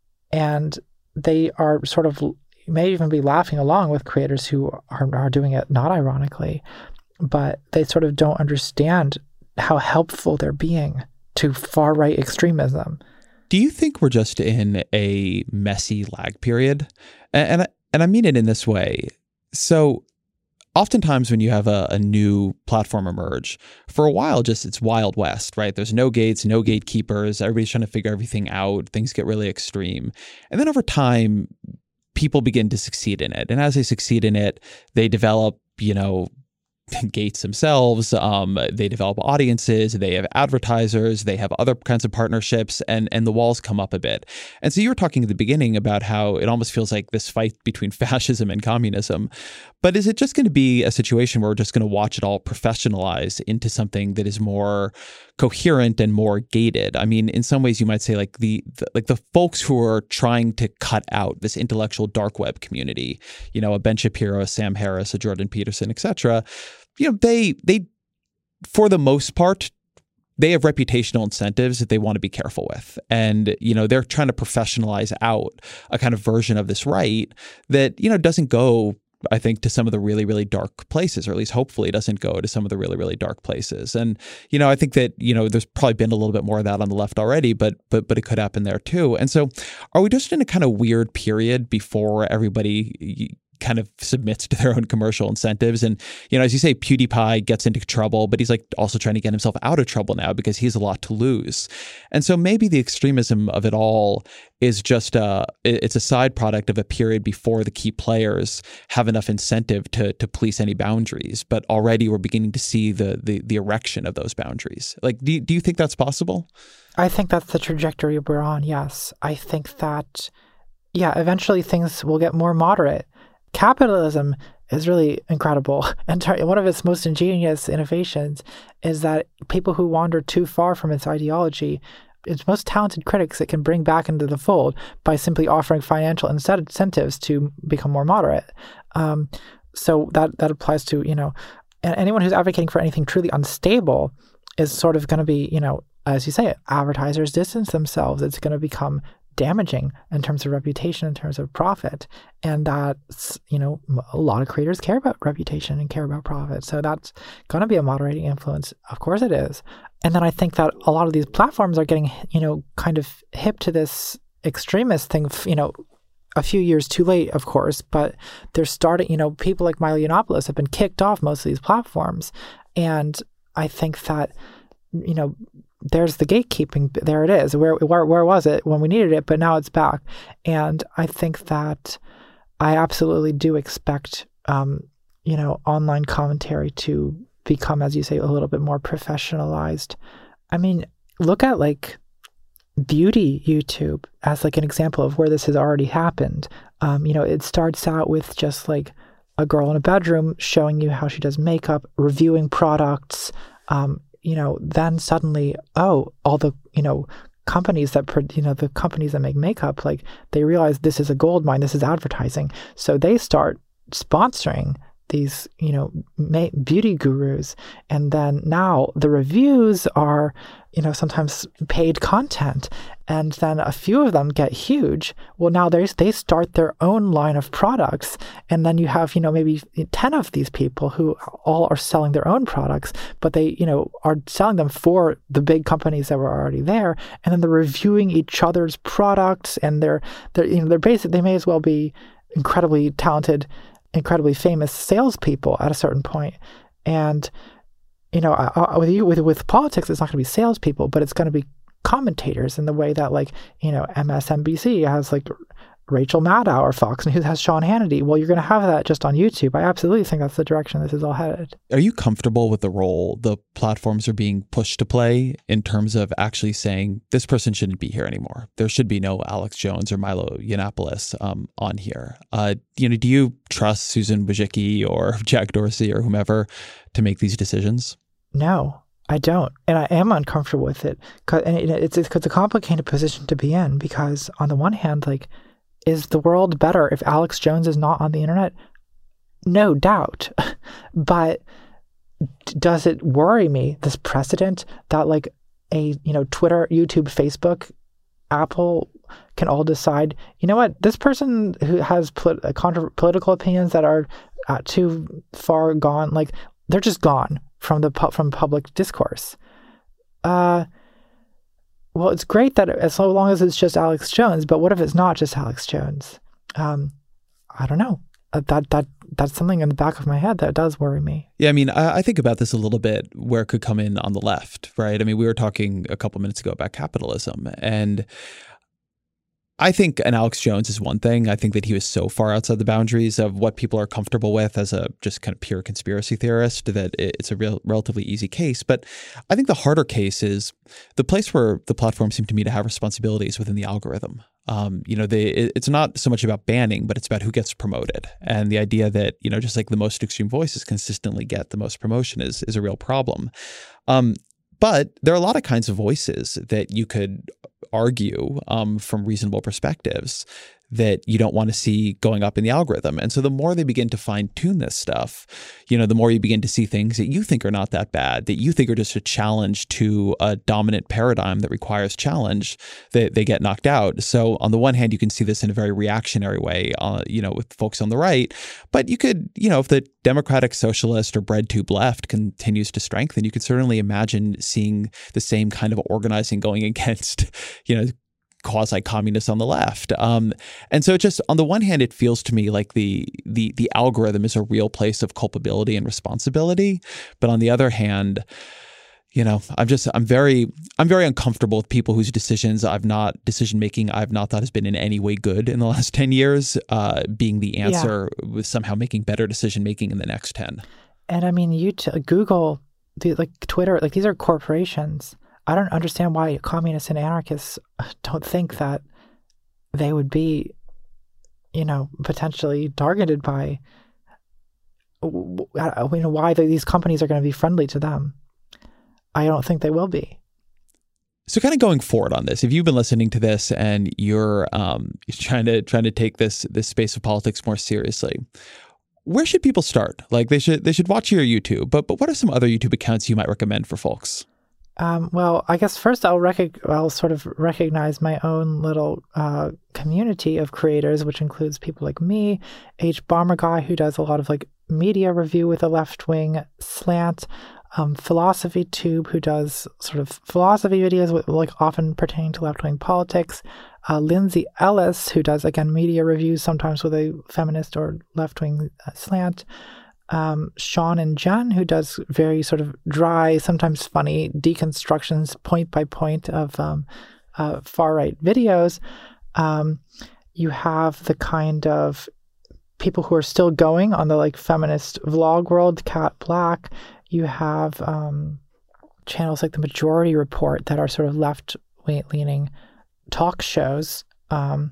and they are sort of may even be laughing along with creators who are, are doing it not ironically, but they sort of don't understand how helpful they're being to far-right extremism. Do you think we're just in a messy lag period? And, and, and I mean it in this way. So oftentimes when you have a, a new platform emerge, for a while just it's Wild West, right? There's no gates, no gatekeepers. Everybody's trying to figure everything out. Things get really extreme. And then over time, people begin to succeed in it. And as they succeed in it, they develop, you know, gates themselves, um, they develop audiences, they have advertisers, they have other kinds of partnerships, and and the walls come up a bit. And so you were talking at the beginning about how it almost feels like this fight between fascism and communism. But is it just going to be a situation where we're just going to watch it all professionalize into something that is more coherent and more gated? I mean, in some ways you might say like the, the like the folks who are trying to cut out this intellectual dark web community, you know, a Ben Shapiro, a Sam Harris, a Jordan Peterson, et cetera, you know, they they for the most part, they have reputational incentives that they want to be careful with. And, you know, they're trying to professionalize out a kind of version of this right that, you know, doesn't go, I think, to some of the really, really dark places, or at least hopefully doesn't go to some of the really, really dark places. And, you know, I think that, you know, there's probably been a little bit more of that on the left already, but but but it could happen there too. And so are we just in a kind of weird period before everybody kind of submits to their own commercial incentives? And, you know, as you say, PewDiePie gets into trouble, but he's like also trying to get himself out of trouble now because he has a lot to lose. And so maybe the extremism of it all is just a, it's a side product of a period before the key players have enough incentive to to police any boundaries. But already we're beginning to see the the, the erection of those boundaries. Like, do, do you think that's possible? I think that's the trajectory we're on, yes. I think that, yeah, eventually things will get more moderate. Capitalism is really incredible. And one of its most ingenious innovations is that people who wander too far from its ideology, its most talented critics, it can bring back into the fold by simply offering financial incentives to become more moderate. Um, so that that applies to, you know, anyone who's advocating for anything truly unstable is sort of going to be, you know, as you say, advertisers distance themselves. It's going to become damaging in terms of reputation, in terms of profit. And that's, you know, a lot of creators care about reputation and care about profit. So that's going to be a moderating influence. Of course it is. And then I think that a lot of these platforms are getting, you know, kind of hip to this extremist thing, you know, a few years too late, of course, but they're starting, you know, people like Milo Yiannopoulos have been kicked off most of these platforms. And I think that, you know, there's the gatekeeping. There it is. Where, where where was it when we needed it? But now it's back. And I think that I absolutely do expect, um, you know, online commentary to become, as you say, a little bit more professionalized. I mean, look at like beauty YouTube as like an example of where this has already happened. Um, you know, it starts out with just like a girl in a bedroom showing you how she does makeup, reviewing products. Um, you know, then suddenly, oh, all the, you know, companies that, you know, the companies that make makeup, like they realize this is a gold mine, this is advertising. So they start sponsoring these, you know, ma- beauty gurus. And then now the reviews are, you know, sometimes paid content. And then a few of them get huge. Well, now there's, they start their own line of products. And then you have, you know, maybe ten of these people who all are selling their own products, but they, you know, are selling them for the big companies that were already there. And then they're reviewing each other's products, and they're, they're, you know, they're basic, they may as well be incredibly talented, incredibly famous salespeople at a certain point. And, you know, I, with you, with, with politics, it's not going to be salespeople, but it's going to be commentators in the way that, like, you know, M S N B C has like Rachel Maddow, or Fox News has Sean Hannity. Well, you're going to have that just on YouTube. I absolutely think that's the direction this is all headed. Are you comfortable with the role the platforms are being pushed to play in terms of actually saying this person shouldn't be here anymore? There should be no Alex Jones or Milo Yiannopoulos um, on here. Uh, you know, do you trust Susan Wojcicki or Jack Dorsey or whomever to make these decisions? No, I don't. And I am uncomfortable with it. And it's, it's, it's a complicated position to be in, because on the one hand, like, is the world better if Alex Jones is not on the internet? No doubt. But does it worry me, this precedent that like a, you know, Twitter, YouTube, Facebook, Apple can all decide, you know what, this person who has polit- contra- political opinions that are uh, too far gone, like they're just gone from the pu- from public discourse. Uh, well, it's great that as long as it's just Alex Jones, but what if it's not just Alex Jones? Um, I don't know. Uh, that that that's something in the back of my head that does worry me. Yeah, I mean, I, I think about this a little bit where it could come in on the left, right? I mean, we were talking a couple minutes ago about capitalism, and I think an Alex Jones is one thing. I think that he was so far outside the boundaries of what people are comfortable with as a just kind of pure conspiracy theorist that it's a real, relatively easy case. But I think the harder case is the place where the platforms seem to me to have responsibilities within the algorithm. Um, you know, they, it, it's not so much about banning, but it's about who gets promoted. And the idea that, you know, just like the most extreme voices consistently get the most promotion is, is a real problem. Um, but there are a lot of kinds of voices that you could argue um, from reasonable perspectives that you don't want to see going up in the algorithm. And so the more they begin to fine tune this stuff, you know, the more you begin to see things that you think are not that bad, that you think are just a challenge to a dominant paradigm that requires challenge, that they get knocked out. So on the one hand, you can see this in a very reactionary way, uh, you know, with folks on the right. But you could, you know, if the Democratic Socialist or breadtube left continues to strengthen, you could certainly imagine seeing the same kind of organizing going against, you know, quasi-communists on the left. Um, and so it just, on the one hand, it feels to me like the, the, the algorithm is a real place of culpability and responsibility. But on the other hand, you know, I'm just, I'm very, I'm very uncomfortable with people whose decisions I've not, decision-making I've not thought has been in any way good in the last ten years, uh, being the answer yeah. with somehow making better decision-making in the next ten. And I mean, you, t- Google, the, like Twitter, like these are corporations. I don't understand why communists and anarchists don't think that they would be, you know, potentially targeted by, you know, why these companies are going to be friendly to them. I don't think they will be. So kind of going forward on this, if you've been listening to this and you're um, trying to trying to take this this space of politics more seriously, where should people start? Like they should they should watch your YouTube, but but what are some other YouTube accounts you might recommend for folks? Um, well, I guess first I'll rec- I'll sort of recognize my own little uh, community of creators, which includes people like me, H. Bomber Guy, who does a lot of like media review with a left-wing slant, um, Philosophy Tube, who does sort of philosophy videos with, like often pertaining to left-wing politics, uh, Lindsay Ellis, who does again media reviews sometimes with a feminist or left-wing uh, slant. Um, Sean and Jen, who does very sort of dry, sometimes funny deconstructions, point by point of um, uh, far-right videos. Um, you have the kind of people who are still going on the like feminist vlog world, Kat Black. You have um, channels like the Majority Report that are sort of left right-leaning talk shows. Um,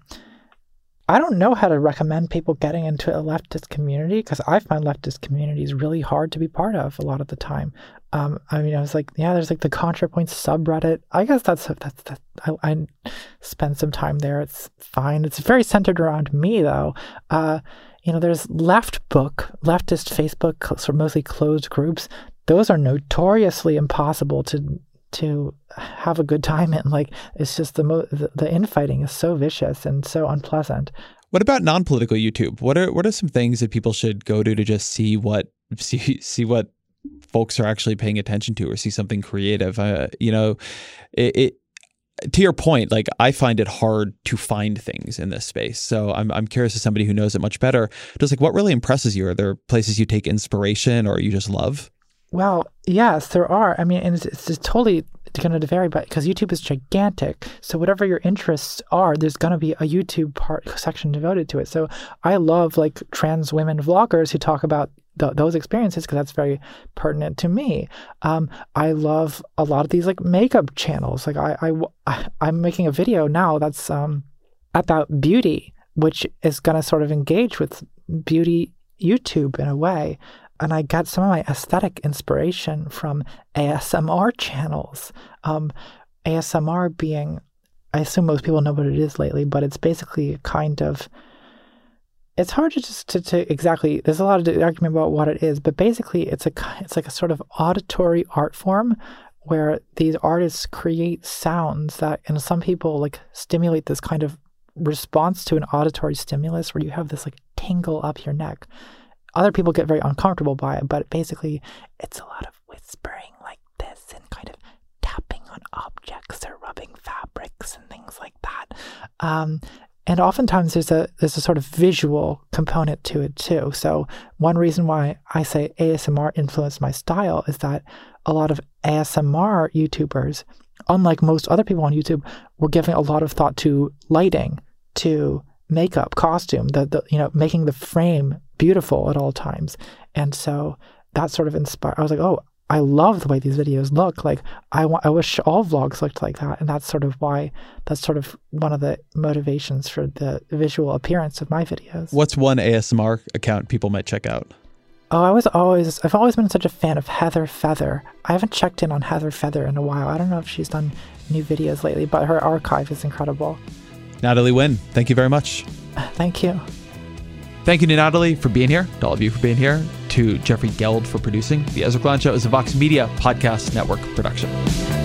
I don't know how to recommend people getting into a leftist community because I find leftist communities really hard to be part of a lot of the time. Um, I mean, I was like, yeah, there's like the ContraPoints subreddit. I guess that's, that's, that. I, I spend some time there. It's fine. It's very centered around me though. Uh, you know, there's left book, leftist Facebook, sort of mostly closed groups. Those are notoriously impossible to to have a good time in. Like, it's just the, mo- the the infighting is so vicious and so unpleasant. What about non-political YouTube? What are what are some things that people should go to to just see what see see what folks are actually paying attention to, or see something creative? Uh, you know, it, it to your point, like I find it hard to find things in this space. So I'm I'm curious as somebody who knows it much better, just like what really impresses you? Are there places you take inspiration or you just love? Well, yes, there are. I mean, and it's, it's just totally going to vary, but because YouTube is gigantic, so whatever your interests are, there's going to be a YouTube part section devoted to it. So I love like trans women vloggers who talk about th- those experiences because that's very pertinent to me. Um, I love a lot of these like makeup channels. Like I, I, I'm making a video now that's um, about beauty, which is going to sort of engage with beauty YouTube in a way. And I got some of my aesthetic inspiration from A S M R channels. Um, A S M R being, I assume most people know what it is lately, but it's basically a kind of, it's hard to just to, to exactly, there's a lot of argument about what it is, but basically it's a it's like a sort of auditory art form where these artists create sounds that, and some people like stimulate this kind of response to an auditory stimulus where you have this like tingle up your neck. Other people get very uncomfortable by it, but basically it's a lot of whispering like this and kind of tapping on objects or rubbing fabrics and things like that. Um, and oftentimes there's a there's a sort of visual component to it too. So one reason why I say A S M R influenced my style is that a lot of A S M R YouTubers, unlike most other people on YouTube, were giving a lot of thought to lighting, to makeup, costume, the, the you know, making the frame beautiful at all times. And so that sort of inspired, I was like, oh, I love the way these videos look. Like I want, I wish all vlogs looked like that. And that's sort of why, that's sort of one of the motivations for the visual appearance of my videos. What's one A S M R account people might check out? Oh, I was always, I've always been such a fan of Heather Feather. I haven't checked in on Heather Feather in a while. I don't know if she's done new videos lately, but her archive is incredible. Natalie Wynn, thank you very much. Thank you. Thank you to Natalie for being here, to all of you for being here, to Jeffrey Geld for producing. The Ezra Klein Show is a Vox Media Podcast Network production.